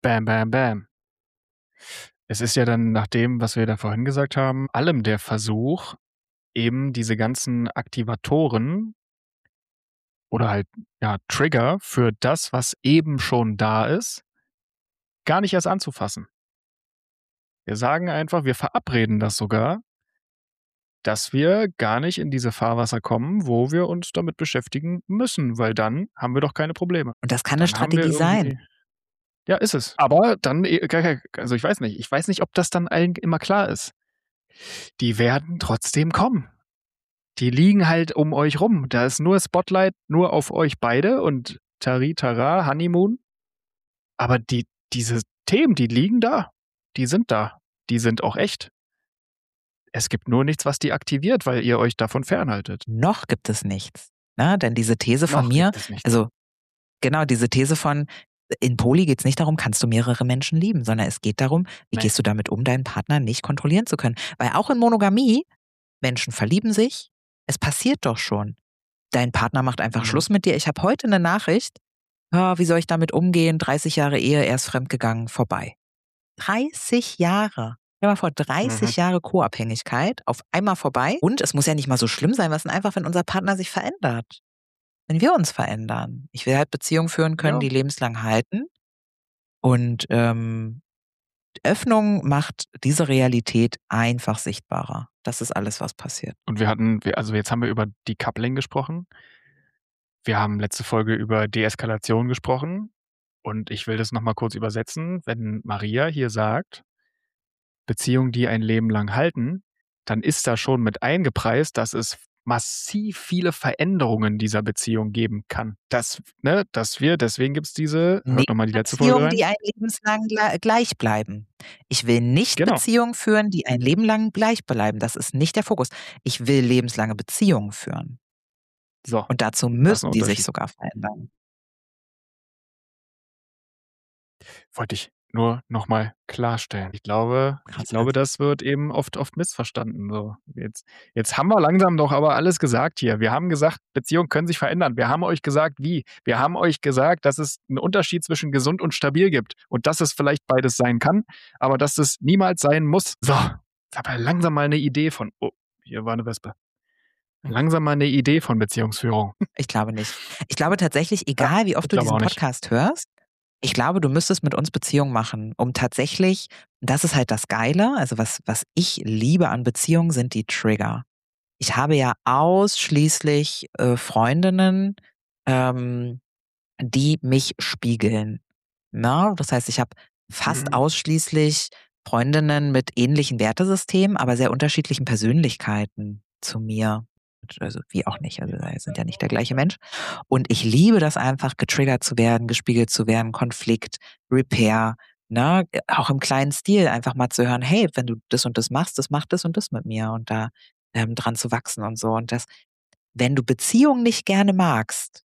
B: Bam, bam, bam. Es ist ja dann nach dem, was wir da vorhin gesagt haben, allem der Versuch, eben diese ganzen Aktivatoren oder halt, ja, Trigger für das, was eben schon da ist, gar nicht erst anzufassen. Wir sagen einfach, wir verabreden das sogar, dass wir gar nicht in diese Fahrwasser kommen, wo wir uns damit beschäftigen müssen, weil dann haben wir doch keine Probleme.
A: Und das kann 'ne
B: Dann haben wir
A: Strategie sein.
B: irgendwie ja, ist es. Aber dann also ich weiß nicht, ob das dann allen immer klar ist. Die werden trotzdem kommen. Die liegen halt um euch rum. Da ist nur Spotlight nur auf euch beide und Tari-Tara, Honeymoon. Aber diese Themen, die liegen da. Die sind da. Die sind auch echt. Es gibt nur nichts, was die aktiviert, weil ihr euch davon fernhaltet.
A: Noch gibt es nichts, ne? Denn diese These von
B: Noch
A: mir,
B: gibt es nichts.
A: also genau, diese These von in Poly geht's nicht darum, kannst du mehrere Menschen lieben, sondern es geht darum, wie
B: Ne.
A: gehst du damit um, deinen Partner nicht kontrollieren zu können? Weil auch in Monogamie, Menschen verlieben sich, es passiert doch schon. Dein Partner macht einfach
B: Mhm.
A: Schluss mit dir. Ich habe heute 'ne Nachricht: wie soll ich damit umgehen? 30 Jahre Ehe, er ist fremdgegangen, vorbei. 30 Jahre. Stell dir mal vor, 30 Jahre Co-Abhängigkeit auf einmal vorbei. Und es muss ja nicht mal so schlimm sein, was denn einfach, wenn unser Partner sich verändert. Wenn wir uns verändern. Ich will halt Beziehungen führen können,
B: Ja.
A: die lebenslang halten. Und, Öffnung macht diese Realität einfach sichtbarer. Das ist alles, was passiert.
B: Und also jetzt haben wir über Decoupling gesprochen. Wir haben letzte Folge über Deeskalation gesprochen. Und ich will das noch mal kurz übersetzen. Wenn Maria hier sagt, Beziehungen, die ein Leben lang halten, dann ist da schon mit eingepreist, dass es massiv viele Veränderungen dieser Beziehung geben kann. Deswegen gibt's diese
A: Ne,
B: hört noch mal die letzte Folge
A: Beziehungen,
B: rein.
A: die ein lebenslang gleich bleiben. Ich will nicht
B: Genau.
A: Beziehungen führen, die ein Leben lang gleich bleiben. Das ist nicht der Fokus. Ich will lebenslange Beziehungen führen.
B: So,
A: Und dazu
B: das ist 'n
A: müssen die sich
B: Unterschied.
A: sogar verändern.
B: Wollte ich nur noch mal klarstellen. Ich glaube,
A: Krass.
B: das wird eben oft missverstanden so. Jetzt haben wir langsam doch aber alles gesagt hier. Wir haben gesagt, Beziehungen können sich verändern. Wir haben euch gesagt, wie. Wir haben euch gesagt, dass es 'n Unterschied zwischen gesund und stabil gibt und dass es vielleicht beides sein kann, aber dass es niemals sein muss. So, jetzt habe ich langsam mal 'ne Idee von hier war 'ne Wespe. Langsam mal 'ne Idee von Beziehungsführung.
A: Ich glaube nicht. Ich glaube tatsächlich,
B: Ja,
A: egal wie
B: ich
A: oft du
B: glaube
A: diesen
B: auch nicht.
A: Podcast hörst, ich glaube, du müsstest mit uns Beziehungen machen, um tatsächlich, das ist halt das Geile, also was ich liebe an Beziehungen, sind die Trigger. Ich habe ja ausschließlich, Freundinnen, ähm, die mich spiegeln, ne? Das heißt, ich habe fast
B: Mhm.
A: ausschließlich Freundinnen mit ähnlichen Wertesystemen, aber sehr unterschiedlichen Persönlichkeiten zu mir. Also, wie auch nicht, also, wir sind ja nicht der gleiche Mensch. Und ich liebe das einfach, getriggert zu werden, gespiegelt zu werden, Konflikt, Repair, ne? Auch im kleinen Stil einfach mal zu hören: „Hey, wenn du das und das machst, das macht das und das mit mir“, und da, dran zu wachsen und so. Und das, wenn du Beziehungen nicht gerne magst,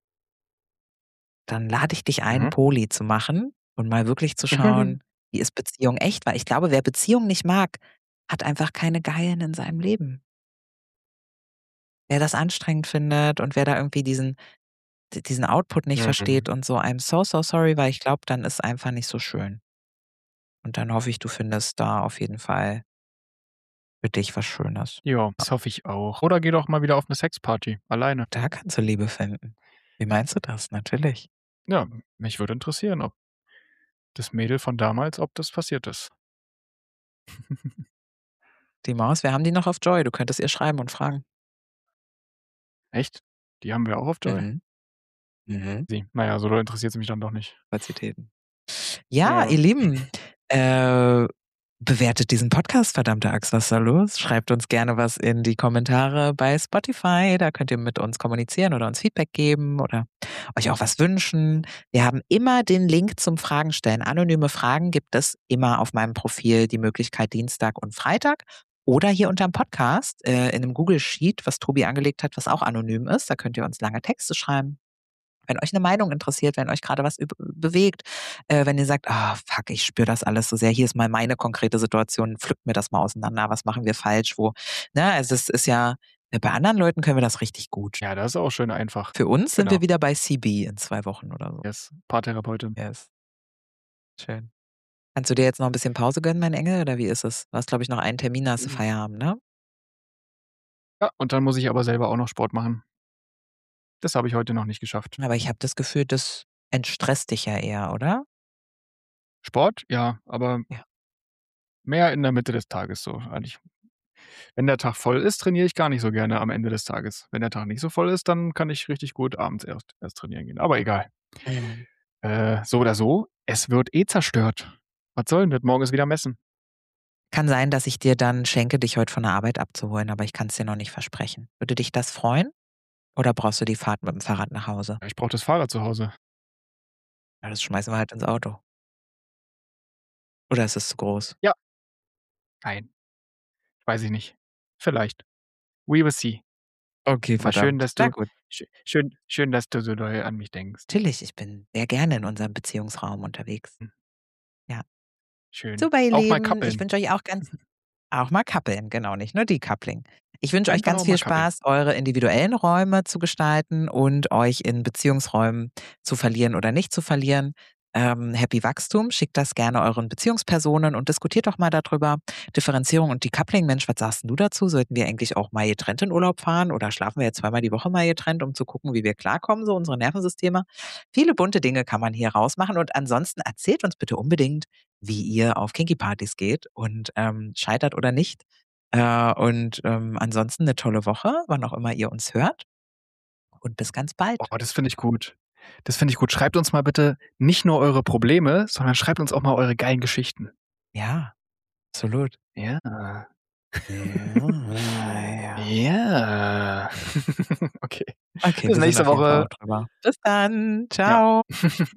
A: dann lade ich dich ein,
B: Mhm.
A: Poly zu machen und mal wirklich zu schauen, wie ist Beziehung echt? Weil ich glaube, wer Beziehung nicht mag, hat einfach keine geilen in seinem Leben. Wer das anstrengend findet und wer da irgendwie diesen Output nicht
B: Mhm.
A: versteht und so, I'm so, so sorry, weil ich glaube, dann ist einfach nicht so schön. Und dann hoffe ich, du findest da auf jeden Fall für dich was Schönes.
B: Ja, das hoffe ich auch. Oder geh doch mal wieder auf 'ne Sexparty, alleine.
A: Da kannst du Liebe finden. Wie meinst du das? Natürlich.
B: Ja, mich würde interessieren, ob das Mädel von damals ob das passiert ist.
A: Die Maus, wir haben die noch auf Joy. Du könntest ihr schreiben und fragen.
B: Echt? Die haben wir auch auf Joy?
A: Mhm. Mhm.
B: Sie. Na ja, so doll interessiert's mich dann doch nicht.
A: Kapazitäten. Ja, ihr
B: Ja.
A: Lieben, äh, bewertet diesen Podcast, verdammte Axt, was ist da los? Schreibt uns gerne was in die Kommentare bei Spotify, da könnt ihr mit uns kommunizieren oder uns Feedback geben oder euch auch was wünschen. Wir haben immer den Link zum Fragen stellen. Anonyme Fragen gibt es immer auf meinem Profil, die Möglichkeit Dienstag und Freitag oder hier unterm Podcast, in 'nem Google Sheet, was Tobi angelegt hat, was auch anonym ist. Da könnt ihr uns lange Texte schreiben. Wenn euch 'ne Meinung interessiert, wenn euch grade was bewegt, wenn ihr sagt: „Ah, fuck, ich spüre das alles so sehr. Hier ist mal meine konkrete Situation. Pflückt mir das mal auseinander. Was machen wir falsch? Wo“, ne? Also, es ist ja, bei anderen Leuten können wir das richtig gut.
B: Ja, das ist auch schön einfach.
A: Für uns sind
B: Genau.
A: wir wieder bei CB in 2 Wochen oder so.
B: Yes, Paartherapeutin.
A: Yes. Schön. Kannst du dir jetzt noch 'n bisschen Pause gönnen, mein Engel, oder wie ist es? Du hast, glaube ich, noch einen Termin, da hast du
B: Mhm.
A: Feierabend, ne?
B: Ja, und dann muss ich aber selber auch noch Sport machen. Das habe ich heute noch nicht geschafft.
A: Aber ich habe das Gefühl, das entstresst dich ja eher, oder?
B: Sport, ja, aber
A: Ja.
B: mehr in der Mitte des Tages so eigentlich. Wenn der Tag voll ist, trainiere ich gar nicht so gerne am Ende des Tages. Wenn der Tag nicht so voll ist, dann kann ich richtig gut abends erst trainieren gehen. Aber egal.
A: Mhm.
B: So oder so, es wird eh zerstört. Was soll 'n das? Morgen ist wieder messen.
A: Kann sein, dass ich dir dann schenke, dich heute von der Arbeit abzuholen, aber ich kann's dir noch nicht versprechen. Würde dich das freuen oder brauchst du die Fahrt mit dem Fahrrad nach Hause?
B: Ja, ich brauche das Fahrrad zu Hause.
A: Ja, das schmeißen wir halt ins Auto. Oder ist es zu groß?
B: Ja, nein, weiß ich nicht. Vielleicht. We will see.
A: Okay,
B: Aber schön,
A: verdammt.
B: dass
A: Na
B: du
A: gut.
B: schön, dass du so doll an mich denkst.
A: Natürlich, ich bin sehr gerne in unserem Beziehungsraum unterwegs.
B: Hm,
A: Ja.
B: schön.
A: Super, ihr
B: Auch mal
A: Lieben, ich
B: kappeln.
A: wünsche euch auch mal Couplen, genau, nicht nur Decoupling. Ich wünsche euch
B: Einfach
A: ganz
B: auch
A: viel
B: mal kappeln.
A: Spaß, eure individuellen Räume zu gestalten und euch in Beziehungsräumen zu verlieren oder nicht zu verlieren. Happy Wachstum, schickt das gerne euren Beziehungspersonen und diskutiert doch mal darüber. Differenzierung und Decoupling, Mensch, was sagst 'n du dazu? Sollten wir eigentlich auch mal getrennt in Urlaub fahren oder schlafen wir jetzt zweimal die Woche mal getrennt, um zu gucken, wie wir klarkommen, so unsere Nervensysteme? Viele bunte Dinge kann man hier rausmachen und ansonsten erzählt uns bitte unbedingt, wie ihr auf Kinky-Partys geht und, scheitert oder nicht. Ansonsten 'ne tolle Woche, wann auch immer ihr uns hört und bis ganz bald.
B: Oh, das finde ich gut. Das finde ich gut. Schreibt uns mal bitte nicht nur eure Probleme, sondern schreibt uns auch mal eure geilen Geschichten.
A: Ja, absolut.
B: Ja.
A: Ja.
B: Ja. Okay.
A: Okay,
B: Bis
A: wir sind
B: nächste
A: auf jeden Fall
B: Woche.
A: auch drüber. Bis dann.
B: Ja.
A: Tschau.